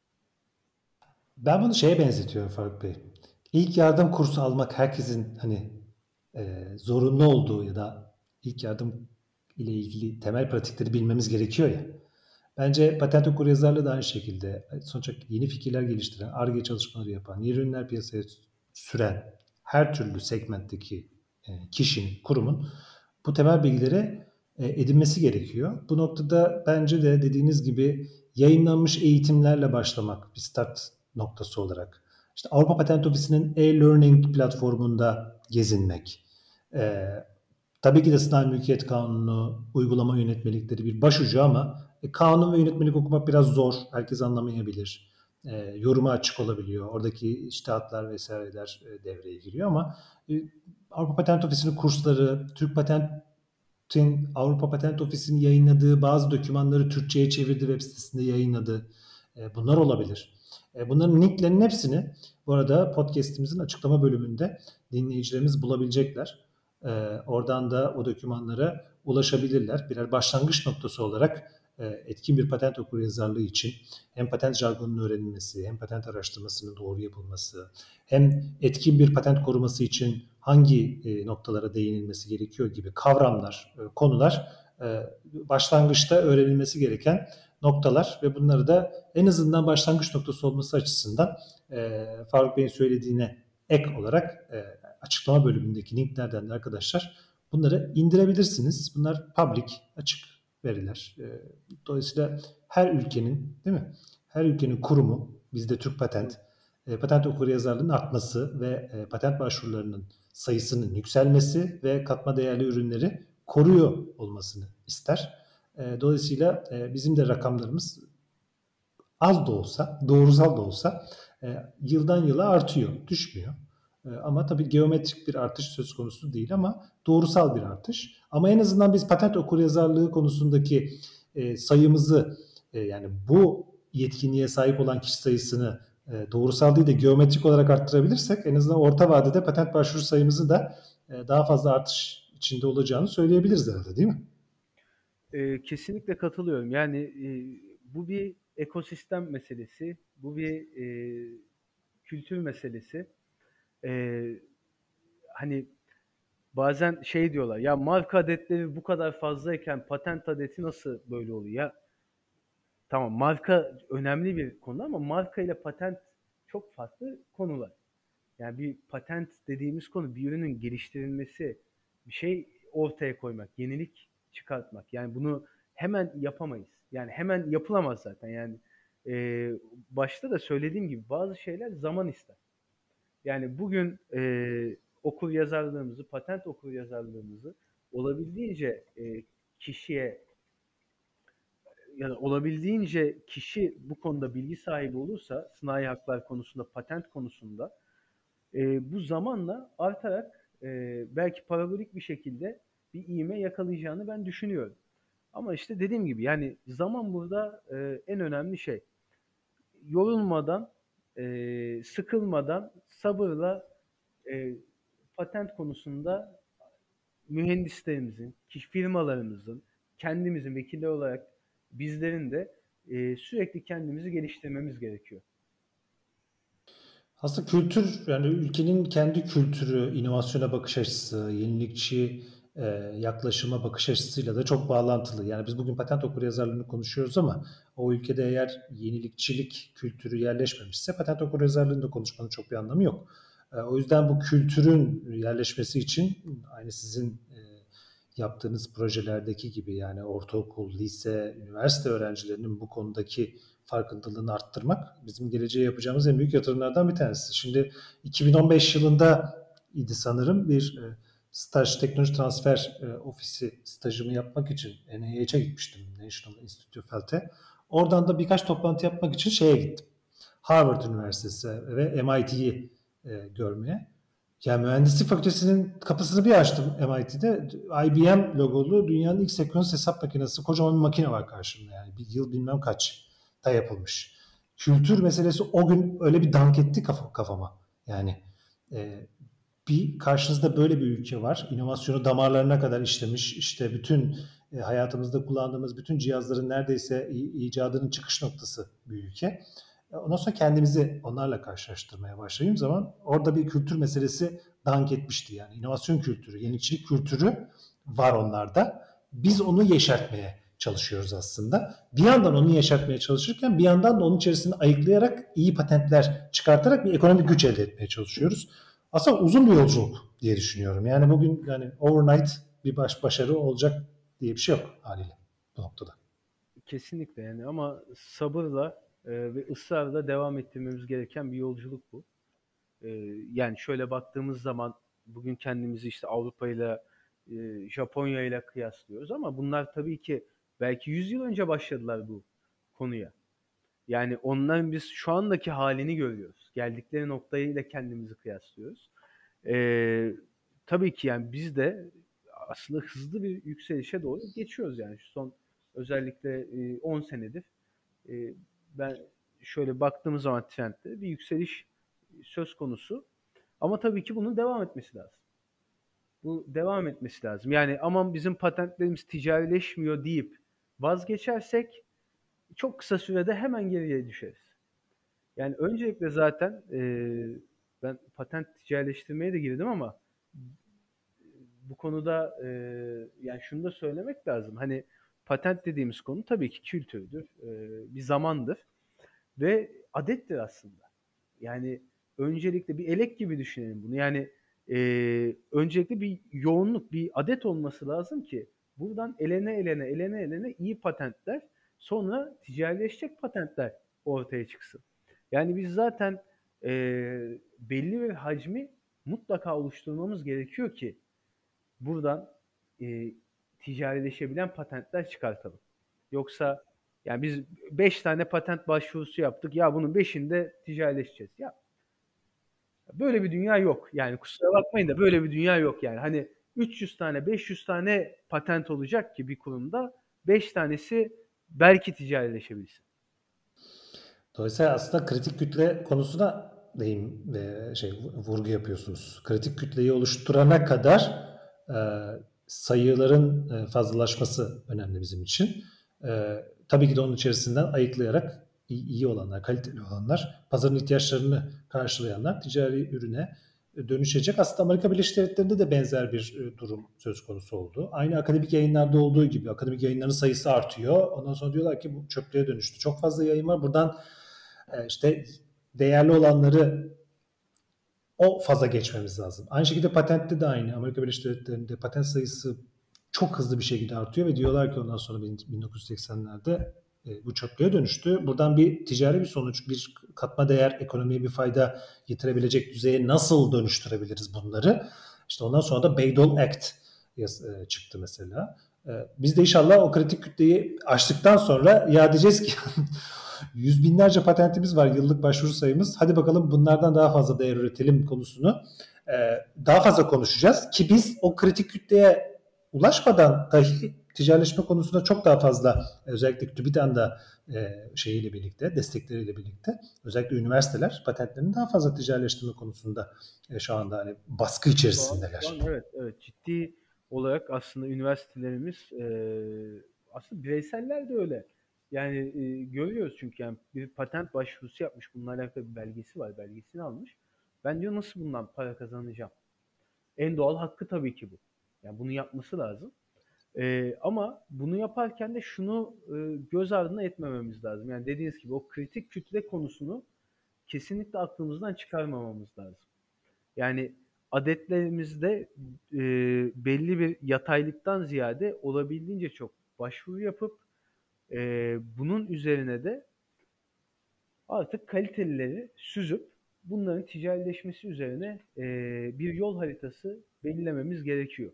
Ben bunu şeye benzetiyorum Faruk Bey. İlk yardım kursu almak herkesin hani e, zorunlu olduğu ya da ilk yardım ile ilgili temel pratikleri bilmemiz gerekiyor ya. Bence patent okuryazarlığı da aynı şekilde sonuçta yeni fikirler geliştiren, Ar-Ge çalışmaları yapan, yeni ürünler piyasaya süren her türlü segmentteki e, kişinin, kurumun bu temel bilgileri e, edinmesi gerekiyor. Bu noktada bence de dediğiniz gibi yayınlanmış eğitimlerle başlamak bir start noktası olarak. İşte Avrupa Patent Ofisi'nin e-learning platformunda gezinmek. E, tabii ki de Sınai Mülkiyet Kanunu, uygulama yönetmelikleri bir başucu ama e, kanun ve yönetmelik okumak biraz zor. Herkes anlamayabilir. E, yoruma açık olabiliyor. Oradaki içtihatlar vesaireler e, devreye giriyor ama e, Avrupa Patent Ofisi'nin kursları, Türk Patent'in Avrupa Patent Ofisi'nin yayınladığı bazı dokümanları Türkçe'ye çevirdi, web sitesinde yayınladı. E, bunlar olabilir. E, bunların linklerinin hepsini bu arada podcast'imizin açıklama bölümünde dinleyicilerimiz bulabilecekler. E, oradan da o dokümanlara ulaşabilirler. Birer başlangıç noktası olarak e, etkin bir patent okuryazarlığı için hem patent jargonunun öğrenilmesi, hem patent araştırmasının doğru yapılması, hem etkin bir patent koruması için hangi e, noktalara değinilmesi gerekiyor gibi kavramlar, e, konular e, başlangıçta öğrenilmesi gereken noktalar ve bunları da en azından başlangıç noktası olması açısından e, Faruk Bey'in söylediğine ek olarak e, açıklama bölümündeki linklerden de arkadaşlar bunları indirebilirsiniz. Bunlar public, açık veriler. E, dolayısıyla her ülkenin, değil mi? Her ülkenin kurumu, bizde Türk Patent, e, patent okuryazarlığının artması ve e, patent başvurularının sayısının yükselmesi ve katma değerli ürünleri koruyor olmasını ister. E, dolayısıyla e, bizim de rakamlarımız az da olsa, doğrusal da olsa e, yıldan yıla artıyor, düşmüyor. E, ama tabii geometrik bir artış söz konusu değil ama doğrusal bir artış. Ama en azından biz patent okuryazarlığı konusundaki e, sayımızı e, yani bu yetkinliğe sahip olan kişi sayısını e, doğrusal değil de geometrik olarak arttırabilirsek en azından orta vadede patent başvuru sayımızı da e, daha fazla artış içinde olacağını söyleyebiliriz herhalde, değil mi? Eee, kesinlikle katılıyorum. Yani, eee, bu bir ekosistem meselesi, bu bir, eee, kültür meselesi. Eee, Hani, bazen şey diyorlar, "Ya, marka adetleri bu kadar fazlayken patent adeti nasıl böyle oluyor?" Ya, tamam, marka önemli bir konu ama marka ile patent çok farklı konular. Yani bir patent dediğimiz konu bir ürünün geliştirilmesi, bir şey ortaya koymak, yenilik çıkartmak. Yani bunu hemen yapamayız. Yani hemen yapılamaz zaten. Yani e, başta da söylediğim gibi bazı şeyler zaman ister. Yani bugün e, okur yazarlığımızı, patent okur yazarlığımızı olabildiğince e, kişiye ya da olabildiğince kişi bu konuda bilgi sahibi olursa, sınai haklar konusunda, patent konusunda e, bu zamanla artarak e, belki parabolik bir şekilde bir ivme yakalayacağını ben düşünüyorum. Ama işte dediğim gibi yani zaman burada e, en önemli şey. Yorulmadan, e, sıkılmadan, sabırla e, patent konusunda mühendislerimizin, firmalarımızın, kendimizin vekili olarak bizlerin de e, sürekli kendimizi geliştirmemiz gerekiyor. Aslında kültür yani ülkenin kendi kültürü, inovasyona bakış açısı, yenilikçi e, yaklaşıma bakış açısıyla da çok bağlantılı. Yani biz bugün patent okuryazarlığını konuşuyoruz ama o ülkede eğer yenilikçilik kültürü yerleşmemişse patent okuryazarlığını da konuşmanın çok bir anlamı yok. E, o yüzden bu kültürün yerleşmesi için aynı sizin e, yaptığınız projelerdeki gibi yani ortaokul, lise, üniversite öğrencilerinin bu konudaki farkındalığını arttırmak bizim geleceğe yapacağımız en büyük yatırımlardan bir tanesi. Şimdi iki bin on beş yılında idi sanırım bir e, staj teknoloji transfer e, ofisi stajımı yapmak için N I H'e gitmiştim. National Institute of Health'e. Oradan da birkaç toplantı yapmak için şeye gittim. Harvard Üniversitesi ve M I T'yi e, görmeye. Yani mühendislik fakültesinin kapısını bir açtım M I T'de. I B M logolu dünyanın ilk senkronist hesap makinesi. Kocaman bir makine var karşımda yani. Bir yıl bilmem kaç da yapılmış. Kültür meselesi o gün öyle bir dank etti kaf- kafama. Yani e, bir karşınızda böyle bir ülke var. İnovasyonu damarlarına kadar işlemiş. İşte bütün e, hayatımızda kullandığımız bütün cihazların neredeyse icadının çıkış noktası bir ülke. Ondan sonra kendimizi onlarla karşılaştırmaya başladığım zaman orada bir kültür meselesi dank etmişti. Yani inovasyon kültürü, yenilikçilik kültürü var onlarda. Biz onu yeşertmeye çalışıyoruz aslında. Bir yandan onu yeşertmeye çalışırken bir yandan da onun içerisinde ayıklayarak iyi patentler çıkartarak bir ekonomik güç elde etmeye çalışıyoruz. Aslında uzun bir yolculuk diye düşünüyorum. Yani bugün yani overnight bir baş başarı olacak diye bir şey yok haliyle bu noktada. Kesinlikle yani ama sabırla e, ve ısrarla devam ettirmemiz gereken bir yolculuk bu. E, Yani şöyle baktığımız zaman bugün kendimizi işte Avrupa ile e, Japonya ile kıyaslıyoruz ama bunlar tabii ki belki yüz yıl önce başladılar bu konuya. Yani onların biz şu andaki halini görüyoruz. Geldikleri noktayla kendimizi kıyaslıyoruz. Ee, tabii ki yani biz de aslında hızlı bir yükselişe doğru geçiyoruz yani şu son özellikle e, on senedir e, ben şöyle baktığımız zaman trendde bir yükseliş söz konusu. Ama tabii ki bunun devam etmesi lazım. Bu devam etmesi lazım. Yani aman bizim patentlerimiz ticarileşmiyor deyip vazgeçersek çok kısa sürede hemen geriye düşeriz. Yani öncelikle zaten eee, ben patent ticarileştirmeye de girdim ama bu konuda eee, yani şunu da söylemek lazım. Hani patent dediğimiz konu tabii ki kültürdür, eee, bir zamandır ve adettir aslında. Yani öncelikle bir elek gibi düşünelim bunu. Yani eee, öncelikle bir yoğunluk, bir adet olması lazım ki buradan elene elene elene elene iyi patentler, sonra ticarileşecek patentler ortaya çıksın. Yani biz zaten eee, belli bir hacmi mutlaka oluşturmamız gerekiyor ki buradan eee ticarileşebilen patentler çıkartalım. Yoksa yani biz beş tane patent başvurusu yaptık. Ya bunun beşinde ticarileşeceğiz. Ya böyle bir dünya yok. Yani kusura bakmayın da böyle bir dünya yok yani. Hani üç yüz tane, beş yüz tane patent olacak ki bir kurumda beş tanesi belki ticarileşebilsin. Dolayısıyla aslında kritik kütle konusuna deyim e, şey vurgu yapıyorsunuz. Kritik kütleyi oluşturana kadar e, sayıların e, fazlalaşması önemli bizim için. E, tabii ki de onun içerisinden ayıklayarak iyi, iyi olanlar, kaliteli olanlar, pazarın ihtiyaçlarını karşılayanlar ticari ürüne dönüşecek. Aslında Amerika Birleşik Devletleri'nde de benzer bir e, durum söz konusu oldu. Aynı akademik yayınlarda olduğu gibi akademik yayınların sayısı artıyor. Ondan sonra diyorlar ki bu çöplüğe dönüştü. Çok fazla yayın var. Buradan e, işte değerli olanları o faza geçmemiz lazım. Aynı şekilde patentte de aynı. Amerika Birleşik Devletleri'nde patent sayısı çok hızlı bir şekilde artıyor ve diyorlar ki ondan sonra bin dokuz yüz seksenlerde e, bu çöplüğe dönüştü. Buradan bir ticari bir sonuç, bir katma değer, ekonomiye bir fayda getirebilecek düzeye nasıl dönüştürebiliriz bunları? İşte ondan sonra da Bayh-Dole Act yas- e, çıktı mesela. E, Biz de inşallah o kritik kütleyi aştıktan sonra ya diyeceğiz ki yüz binlerce patentimiz var yıllık başvuru sayımız. Hadi bakalım bunlardan daha fazla değer üretelim konusunu e, daha fazla konuşacağız. Ki biz o kritik kütleye ulaşmadan dahi ticaretleşme konusunda çok daha fazla özellikle TÜBİTAK'ın e, şeyiyle birlikte, destekleriyle birlikte özellikle üniversiteler patentlerini daha fazla ticaretleştirme konusunda e, şu anda hani baskı Şu an, şu an içerisindeler. evet, evet ciddi olarak aslında üniversitelerimiz eee, aslında bireyseller de öyle. Yani eee, görüyoruz çünkü yani bir patent başvurusu yapmış. Bununla alakalı bir belgesi var. Belgesini almış. Ben diyor nasıl bundan para kazanacağım? En doğal hakkı tabii ki bu. Yani bunu yapması lazım. Eee, ama bunu yaparken de şunu eee, göz ardı etmememiz lazım. Yani dediğiniz gibi o kritik kütle konusunu kesinlikle aklımızdan çıkarmamamız lazım. Yani adetlerimizde e, belli bir yataylıktan ziyade olabildiğince çok başvuru yapıp e, bunun üzerine de artık kalitelileri süzüp bunların ticarileşmesi üzerine e, bir yol haritası belirlememiz gerekiyor.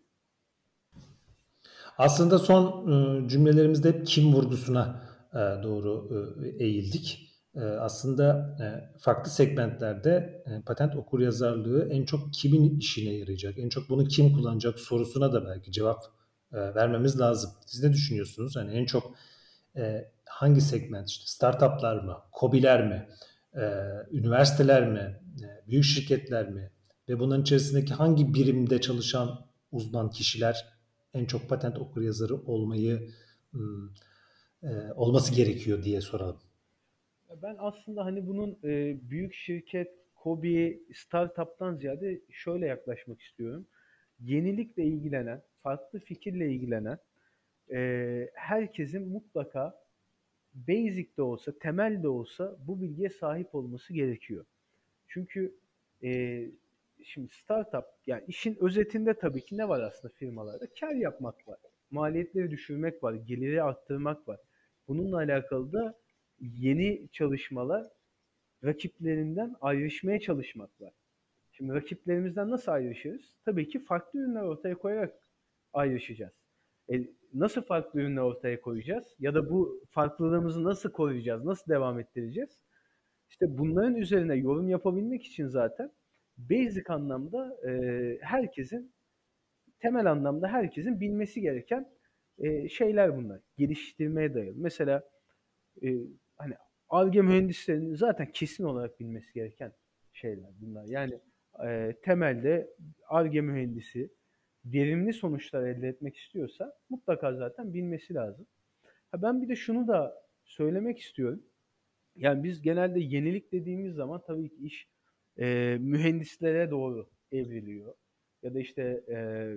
Aslında son e, cümlelerimizde hep kim vurgusuna e, doğru e, eğildik. Eee, aslında, eee, farklı segmentlerde, eee, patent okuryazarlığı en çok kimin işine yarayacak, en çok bunu kim kullanacak sorusuna da belki cevap, eee, vermemiz lazım. Siz ne düşünüyorsunuz? Hani en çok, eee, hangi segment, işte startup'lar mı, KOBİ'ler mi, eee, üniversiteler mi, eee, büyük şirketler mi ve bunların içerisindeki hangi birimde çalışan uzman kişiler en çok patent okuryazarı olmayı, ımm, eee, olması gerekiyor diye soralım. Ben aslında hani bunun e, büyük şirket, KOBİ, startup'tan ziyade şöyle yaklaşmak istiyorum. Yenilikle ilgilenen, farklı fikirle ilgilenen e, herkesin mutlaka basic de olsa, temel de olsa bu bilgiye sahip olması gerekiyor. Çünkü e, şimdi startup, yani işin özetinde tabii ki ne var aslında firmalarda? Kar yapmak var, maliyetleri düşürmek var, geliri arttırmak var. Bununla alakalı da yeni çalışmalar, rakiplerinden ayrışmaya çalışmak var. Şimdi rakiplerimizden nasıl ayrışırız? Tabii ki farklı ürünler ortaya koyarak ayrışacağız. E, nasıl farklı ürünler ortaya koyacağız? Ya da bu farklılığımızı nasıl koruyacağız? Nasıl devam ettireceğiz? İşte bunların üzerine yorum yapabilmek için zaten basic anlamda e, herkesin, temel anlamda herkesin bilmesi gereken e, şeyler bunlar. Geliştirmeye dayalı. Mesela e, hani Ar-Ge mühendislerinin zaten kesin olarak bilmesi gereken şeyler bunlar. Yani e, temelde Ar-Ge mühendisi verimli sonuçlar elde etmek istiyorsa mutlaka zaten bilmesi lazım. Ha, ben bir de şunu da söylemek istiyorum. Yani biz genelde yenilik dediğimiz zaman tabii ki iş e, mühendislere doğru evriliyor. Ya da işte e,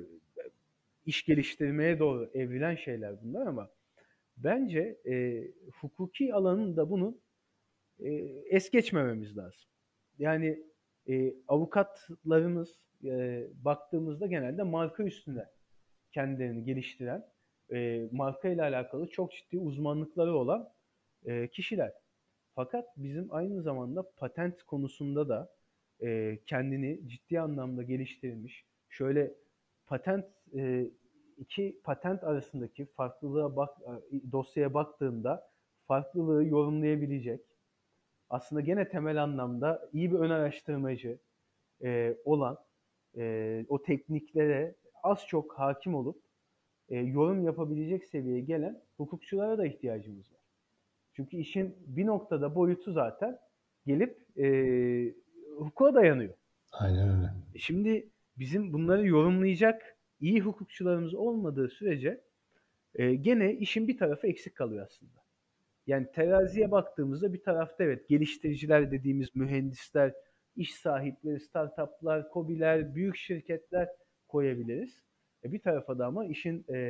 iş geliştirmeye doğru evrilen şeyler bunlar ama bence e, hukuki alanında bunun e, es geçmememiz lazım. Yani e, avukatlarımız e, baktığımızda genelde marka üstüne kendilerini geliştiren, e, marka ile alakalı çok ciddi uzmanlıkları olan e, kişiler. Fakat bizim aynı zamanda patent konusunda da e, kendini ciddi anlamda geliştirmiş, şöyle patent e, iki patent arasındaki farklılığa bak e, dosyaya baktığında farklılığı yorumlayabilecek, aslında gene temel anlamda iyi bir ön araştırmacı e, olan, e, o tekniklere az çok hakim olup e, yorum yapabilecek seviyeye gelen hukukçulara da ihtiyacımız var. Çünkü işin bir noktada boyutu zaten gelip e, hukuka dayanıyor. Aynen öyle. E şimdi bizim bunları yorumlayacak iyi hukukçularımız olmadığı sürece e, gene işin bir tarafı eksik kalıyor aslında. Yani teraziye baktığımızda bir tarafta evet geliştiriciler dediğimiz mühendisler, iş sahipleri, startuplar, KOBİ'ler, büyük şirketler koyabiliriz. E bir tarafa da ama işin e,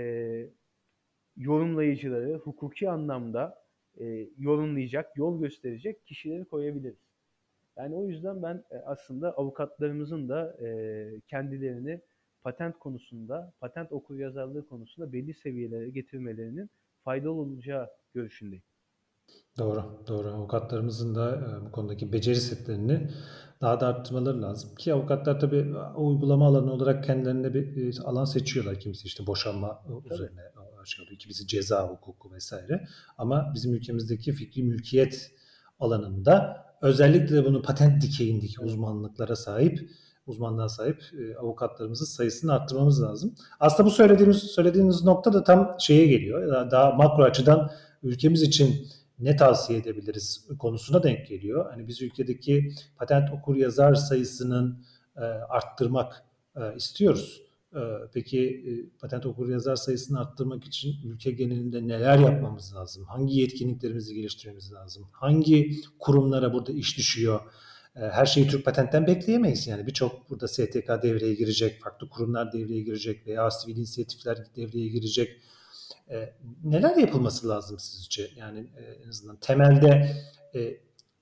yorumlayıcıları, hukuki anlamda e, yorumlayacak, yol gösterecek kişileri koyabiliriz. Yani o yüzden ben e, aslında avukatlarımızın da e, kendilerini patent konusunda, patent okuryazarlığı konusunda belli seviyelere getirmelerinin faydalı olacağı görüşündeyim. Doğru, doğru. Avukatlarımızın da e, bu konudaki beceri setlerini daha da arttırmaları lazım. Ki avukatlar tabii e, uygulama alanı olarak kendilerine bir e, alan seçiyorlar. Kimisi işte boşanma e, Tabii, üzerine e, şey oluyor, kimisi ceza hukuku vesaire. Ama bizim ülkemizdeki fikri mülkiyet alanında özellikle de bunu patent dikeyindeki evet. uzmanlıklara sahip uzmanlığa sahip e, avukatlarımızın sayısını arttırmamız lazım. Aslında bu söylediğimiz söylediğiniz nokta da tam şeye geliyor. Daha, daha makro açıdan ülkemiz için ne tavsiye edebiliriz konusuna denk geliyor. Hani biz ülkedeki patent okur yazar sayısının e, arttırmak e, istiyoruz. E, peki e, patent okur yazar sayısını arttırmak için ülke genelinde neler yapmamız lazım? Hangi yetkinliklerimizi geliştirmemiz lazım? Hangi kurumlara burada iş düşüyor? E, her şeyi Türk Patent'ten bekleyemeyiz. Yani birçok burada S T K devreye girecek, farklı kurumlar devreye girecek veya sivil inisiyatifler devreye girecek. E, neler yapılması lazım sizce? Yani e, en azından temelde e,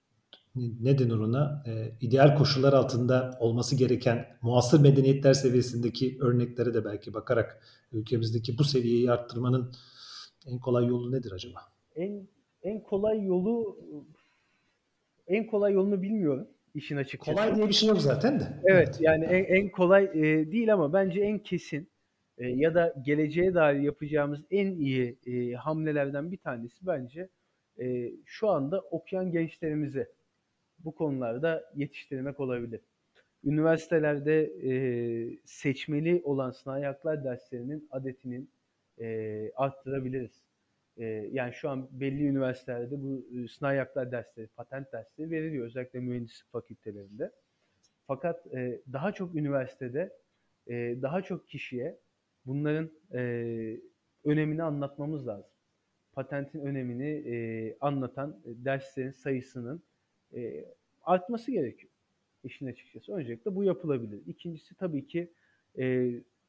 ne denir ona? E, ideal koşullar altında olması gereken muasır medeniyetler seviyesindeki örneklere de belki bakarak ülkemizdeki bu seviyeyi arttırmanın en kolay yolu nedir acaba? En en kolay yolu en kolay yolunu bilmiyorum işin Kolay açıkçası. diye bir şey yok zaten de. Evet, Evet. yani en en kolay e, değil ama bence en kesin e, ya da geleceğe dair yapacağımız en iyi e, hamlelerden bir tanesi bence Eee, şu anda okuyan gençlerimizi bu konularda yetiştirmek olabilir. Üniversitelerde eee, seçmeli olan sınai haklar derslerinin adetinin eee, arttırabiliriz. Eee, yani şu an belli üniversitelerde bu e, sınai haklar dersleri, patent dersleri veriliyor. Özellikle mühendislik fakültelerinde. Fakat e, daha çok üniversitede e, daha çok kişiye bunların e, önemini anlatmamız lazım. Patentin önemini e, anlatan e, derslerin sayısının e, artması gerekiyor. İşin açıkçası. Öncelikle bu yapılabilir. İkincisi tabii ki e,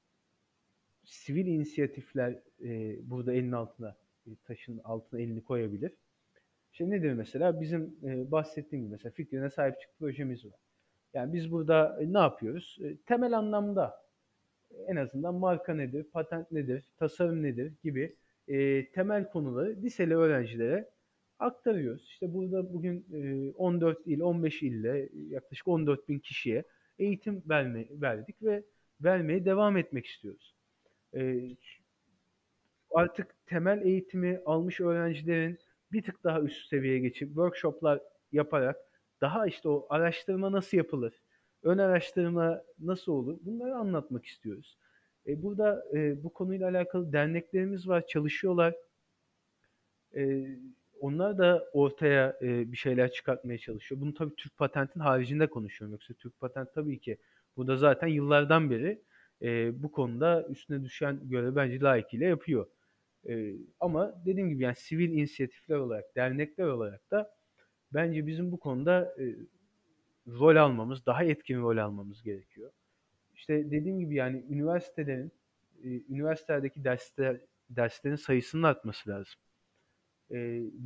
sivil inisiyatifler e, burada elin altına, e, taşın altına elini koyabilir. İşte nedir mesela? Bizim e, bahsettiğim gibi mesela fikrine sahip çık projemiz var. Yani biz burada e, ne yapıyoruz? E, temel anlamda e, en azından marka nedir, patent nedir, tasarım nedir gibi e, temel konuları liseli öğrencilere aktarıyoruz. İşte burada bugün e, on dört il, on beş ilde yaklaşık on dört bin kişiye eğitim verme, verdik ve vermeye devam etmek istiyoruz. E, Artık temel eğitimi almış öğrencilerin bir tık daha üst seviyeye geçip workshoplar yaparak daha işte o araştırma nasıl yapılır, ön araştırma nasıl olur bunları anlatmak istiyoruz. E, burada e, bu konuyla alakalı derneklerimiz var, çalışıyorlar. E, Onlar da ortaya e, bir şeyler çıkartmaya çalışıyor. Bunu tabii Türk Patent'in haricinde konuşuyorum. Yoksa Türk Patent tabii ki burada zaten yıllardan beri e, bu konuda üstüne düşen görevi bence layıkıyla yapıyor. Ee, ama dediğim gibi yani sivil inisiyatifler olarak, dernekler olarak da bence bizim bu konuda e, rol almamız, daha etkin rol almamız gerekiyor. İşte dediğim gibi yani üniversitelerin, e, üniversitelerdeki dersler, derslerin sayısının artması lazım. E,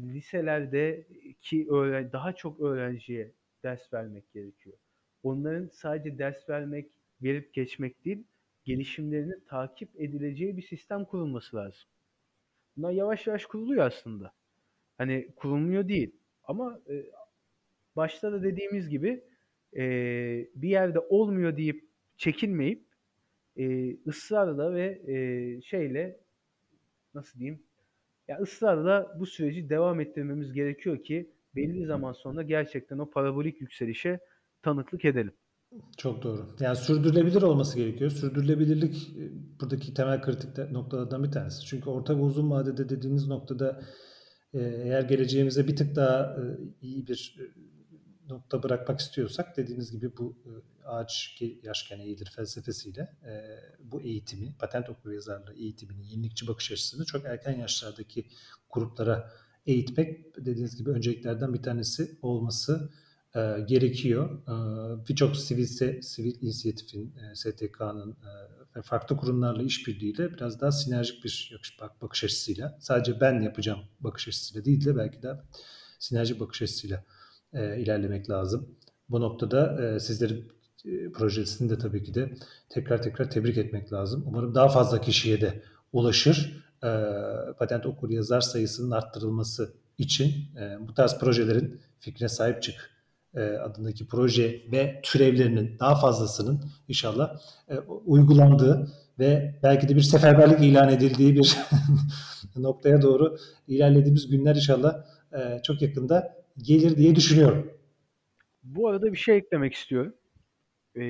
Liselerdeki öğren daha çok öğrenciye ders vermek gerekiyor. Onların sadece ders vermek, verip geçmek değil, gelişimlerini takip edileceği bir sistem kurulması lazım. Bunlar yavaş yavaş kuruluyor aslında. Hani kurulmuyor değil. Ama e, başta da dediğimiz gibi e, bir yerde olmuyor deyip çekinmeyip e, ısrarla ve e, şeyle nasıl diyeyim? Ya ısrarla bu süreci devam ettirmemiz gerekiyor ki belli zaman sonra gerçekten o parabolik yükselişe tanıklık edelim. Çok doğru. Yani sürdürülebilir olması gerekiyor. Sürdürülebilirlik e, buradaki temel kritik de- noktalardan bir tanesi. Çünkü orta ve uzun vadede dediğiniz noktada e, eğer geleceğimize bir tık daha e, iyi bir e, nokta bırakmak istiyorsak dediğiniz gibi bu e, ağaç ge- yaşken eğilir felsefesiyle e, bu eğitimi, patent okuryazarlığı eğitimini, yenilikçi bakış açısını çok erken yaşlardaki gruplara eğitmek dediğiniz gibi önceliklerden bir tanesi olması e, gerekiyor. E, Birçok sivil sivil inisiyatifin, e, S T K'nın e, ve farklı kurumlarla işbirliğiyle biraz daha sinerjik bir bak- bakış açısıyla, sadece ben yapacağım bakış açısıyla değil de belki de sinerjik bakış açısıyla e, ilerlemek lazım. Bu noktada e, sizlerin e, projesini de tabii ki de tekrar tekrar tebrik etmek lazım. Umarım daha fazla kişiye de ulaşır. E, patent okuryazar sayısının arttırılması için e, bu tarz projelerin fikrine sahip çık e, adındaki proje ve türevlerinin daha fazlasının inşallah e, uygulandığı ve belki de bir seferberlik ilan edildiği bir noktaya doğru ilerlediğimiz günler inşallah e, çok yakında gelir diye düşünüyorum. Bu arada bir şey eklemek istiyorum. E,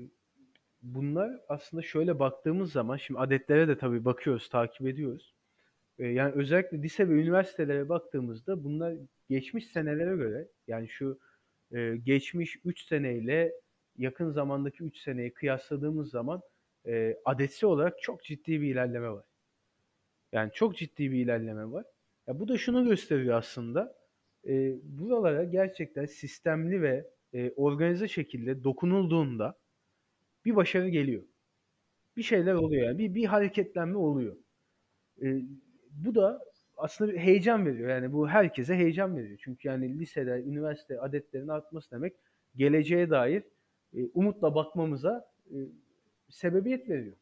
Bunlar aslında şöyle baktığımız zaman şimdi adetlere de tabii bakıyoruz, takip ediyoruz. Eee, yani özellikle lise ve üniversitelere baktığımızda bunlar geçmiş senelere göre yani şu eee, geçmiş üç seneyle yakın zamandaki üç seneyi kıyasladığımız zaman eee adetsel olarak çok ciddi bir ilerleme var. Yani çok ciddi bir ilerleme var. Ya bu da şunu gösteriyor aslında. Eee buralara gerçekten sistemli ve eee, organize şekilde dokunulduğunda bir başarı geliyor. Bir şeyler oluyor yani. Bir, bir hareketlenme oluyor. Eee, Bu da aslında bir heyecan veriyor. Yani bu herkese heyecan veriyor. Çünkü yani lisede, üniversite adetlerinin artması demek geleceğe dair e, umutla bakmamıza e, sebebiyet veriyor.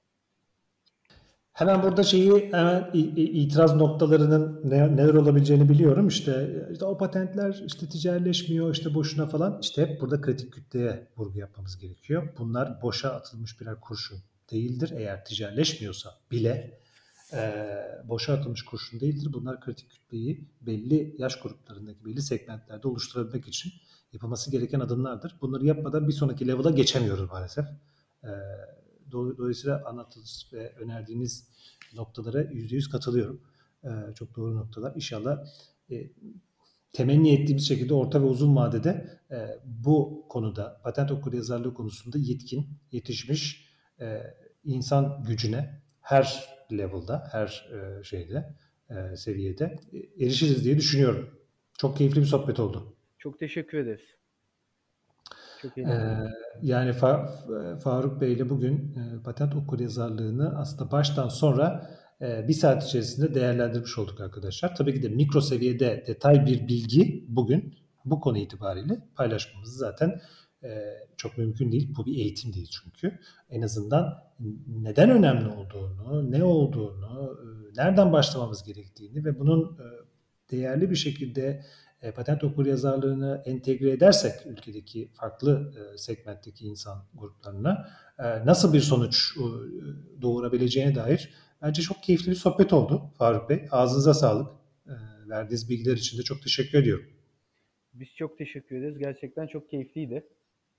Hemen burada şeyi hemen itiraz noktalarının ne, neler olabileceğini biliyorum. İşte, işte o patentler işte ticaretleşmiyor işte boşuna falan. İşte hep burada kritik kütleye vurgu yapmamız gerekiyor. Bunlar boşa atılmış birer kurşun değildir. Eğer ticaretleşmiyorsa bile e, boşa atılmış kurşun değildir. Bunlar kritik kütleyi belli yaş gruplarındaki belli segmentlerde oluşturabilmek için yapılması gereken adımlardır. Bunları yapmadan bir sonraki level'a geçemiyoruz maalesef. E, dolayısıyla anlattığınız ve önerdiğiniz noktalara yüzde yüz katılıyorum. E, çok doğru noktalar. İnşallah e, temenni ettiğimiz şekilde orta ve uzun vadede e, bu konuda patent okuryazarlığı konusunda yetkin, yetişmiş e, insan gücüne her level'da, her e, şeyde, e, seviyede e, erişiriz diye düşünüyorum. Çok keyifli bir sohbet oldu. Çok teşekkür ederiz. Çok Ee, yani Fa- Faruk Bey ile bugün e, patent okuryazarlığını aslında baştan sonra e, bir saat içerisinde değerlendirmiş olduk arkadaşlar. Tabii ki de mikro seviyede detay bir bilgi bugün bu konu itibariyle paylaşmamız zaten e, çok mümkün değil. Bu bir eğitim değil çünkü. En azından neden önemli olduğunu, ne olduğunu, e, nereden başlamamız gerektiğini ve bunun e, değerli bir şekilde e, patent okuryazarlığını entegre edersek ülkedeki farklı e, segmentteki insan gruplarına e, nasıl bir sonuç e, doğurabileceğine dair bence çok keyifli bir sohbet oldu Faruk Bey. Ağzınıza sağlık. E, verdiğiniz bilgiler için de çok teşekkür ediyorum. Biz çok teşekkür ederiz. Gerçekten çok keyifliydi.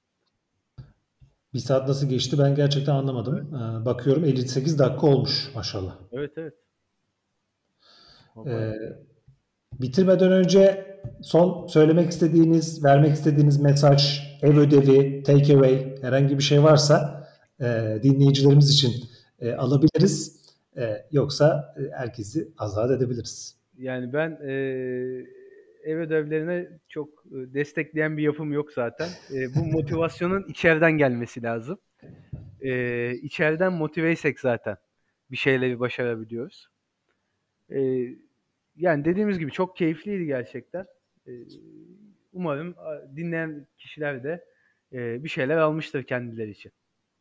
Bir saat nasıl geçti ben gerçekten anlamadım. Evet. E, bakıyorum elli sekiz dakika olmuş maşallah. Evet evet. E, bitirmeden önce son söylemek istediğiniz, vermek istediğiniz mesaj, ev ödevi, take away herhangi bir şey varsa e, dinleyicilerimiz için e, alabiliriz. E, yoksa e, herkesi azat edebiliriz. Yani ben e, ev ödevlerine çok e, destekleyen bir yapım yok zaten. E, bu motivasyonun içeriden gelmesi lazım. E, içeriden motiveysek zaten bir şeyleri başarabiliyoruz. E, Yani dediğimiz gibi çok keyifliydi gerçekten. E, umarım dinleyen kişiler de e, bir şeyler almıştır kendileri için.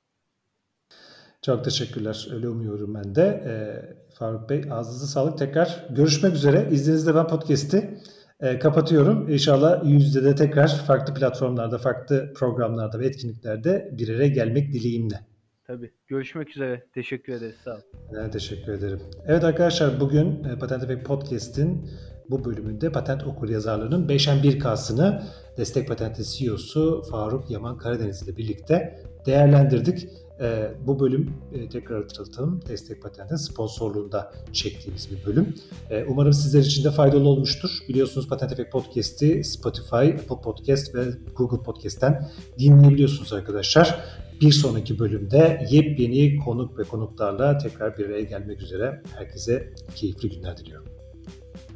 Çok teşekkürler. Öyle umuyorum ben de. E, Faruk Bey ağzınıza sağlık. Tekrar görüşmek üzere. İzninizle ben podcast'i e, kapatıyorum. İnşallah yüzde de tekrar farklı platformlarda, farklı programlarda ve etkinliklerde bir araya gelmek dileğimle. Tabii. Görüşmek üzere. Teşekkür ederiz. Sağ olun. Ben teşekkür ederim. Evet arkadaşlar bugün e, Patent Efekt Podcast'in bu bölümünde patent okuryazarlığının beş M bir K'sını Destek Patent'in C E O'su Faruk Yaman Karadeniz ile birlikte değerlendirdik. E, bu bölüm e, tekrar hatırlatalım. Destek Patent'in sponsorluğunda çektiğimiz bir bölüm. E, umarım sizler için de faydalı olmuştur. Biliyorsunuz Patent Efekt Podcast'i Spotify, Apple Podcast ve Google Podcast'ten dinleyebiliyorsunuz arkadaşlar. Bir sonraki bölümde yepyeni konuk ve konuklarla tekrar bir araya gelmek üzere. Herkese keyifli günler diliyorum.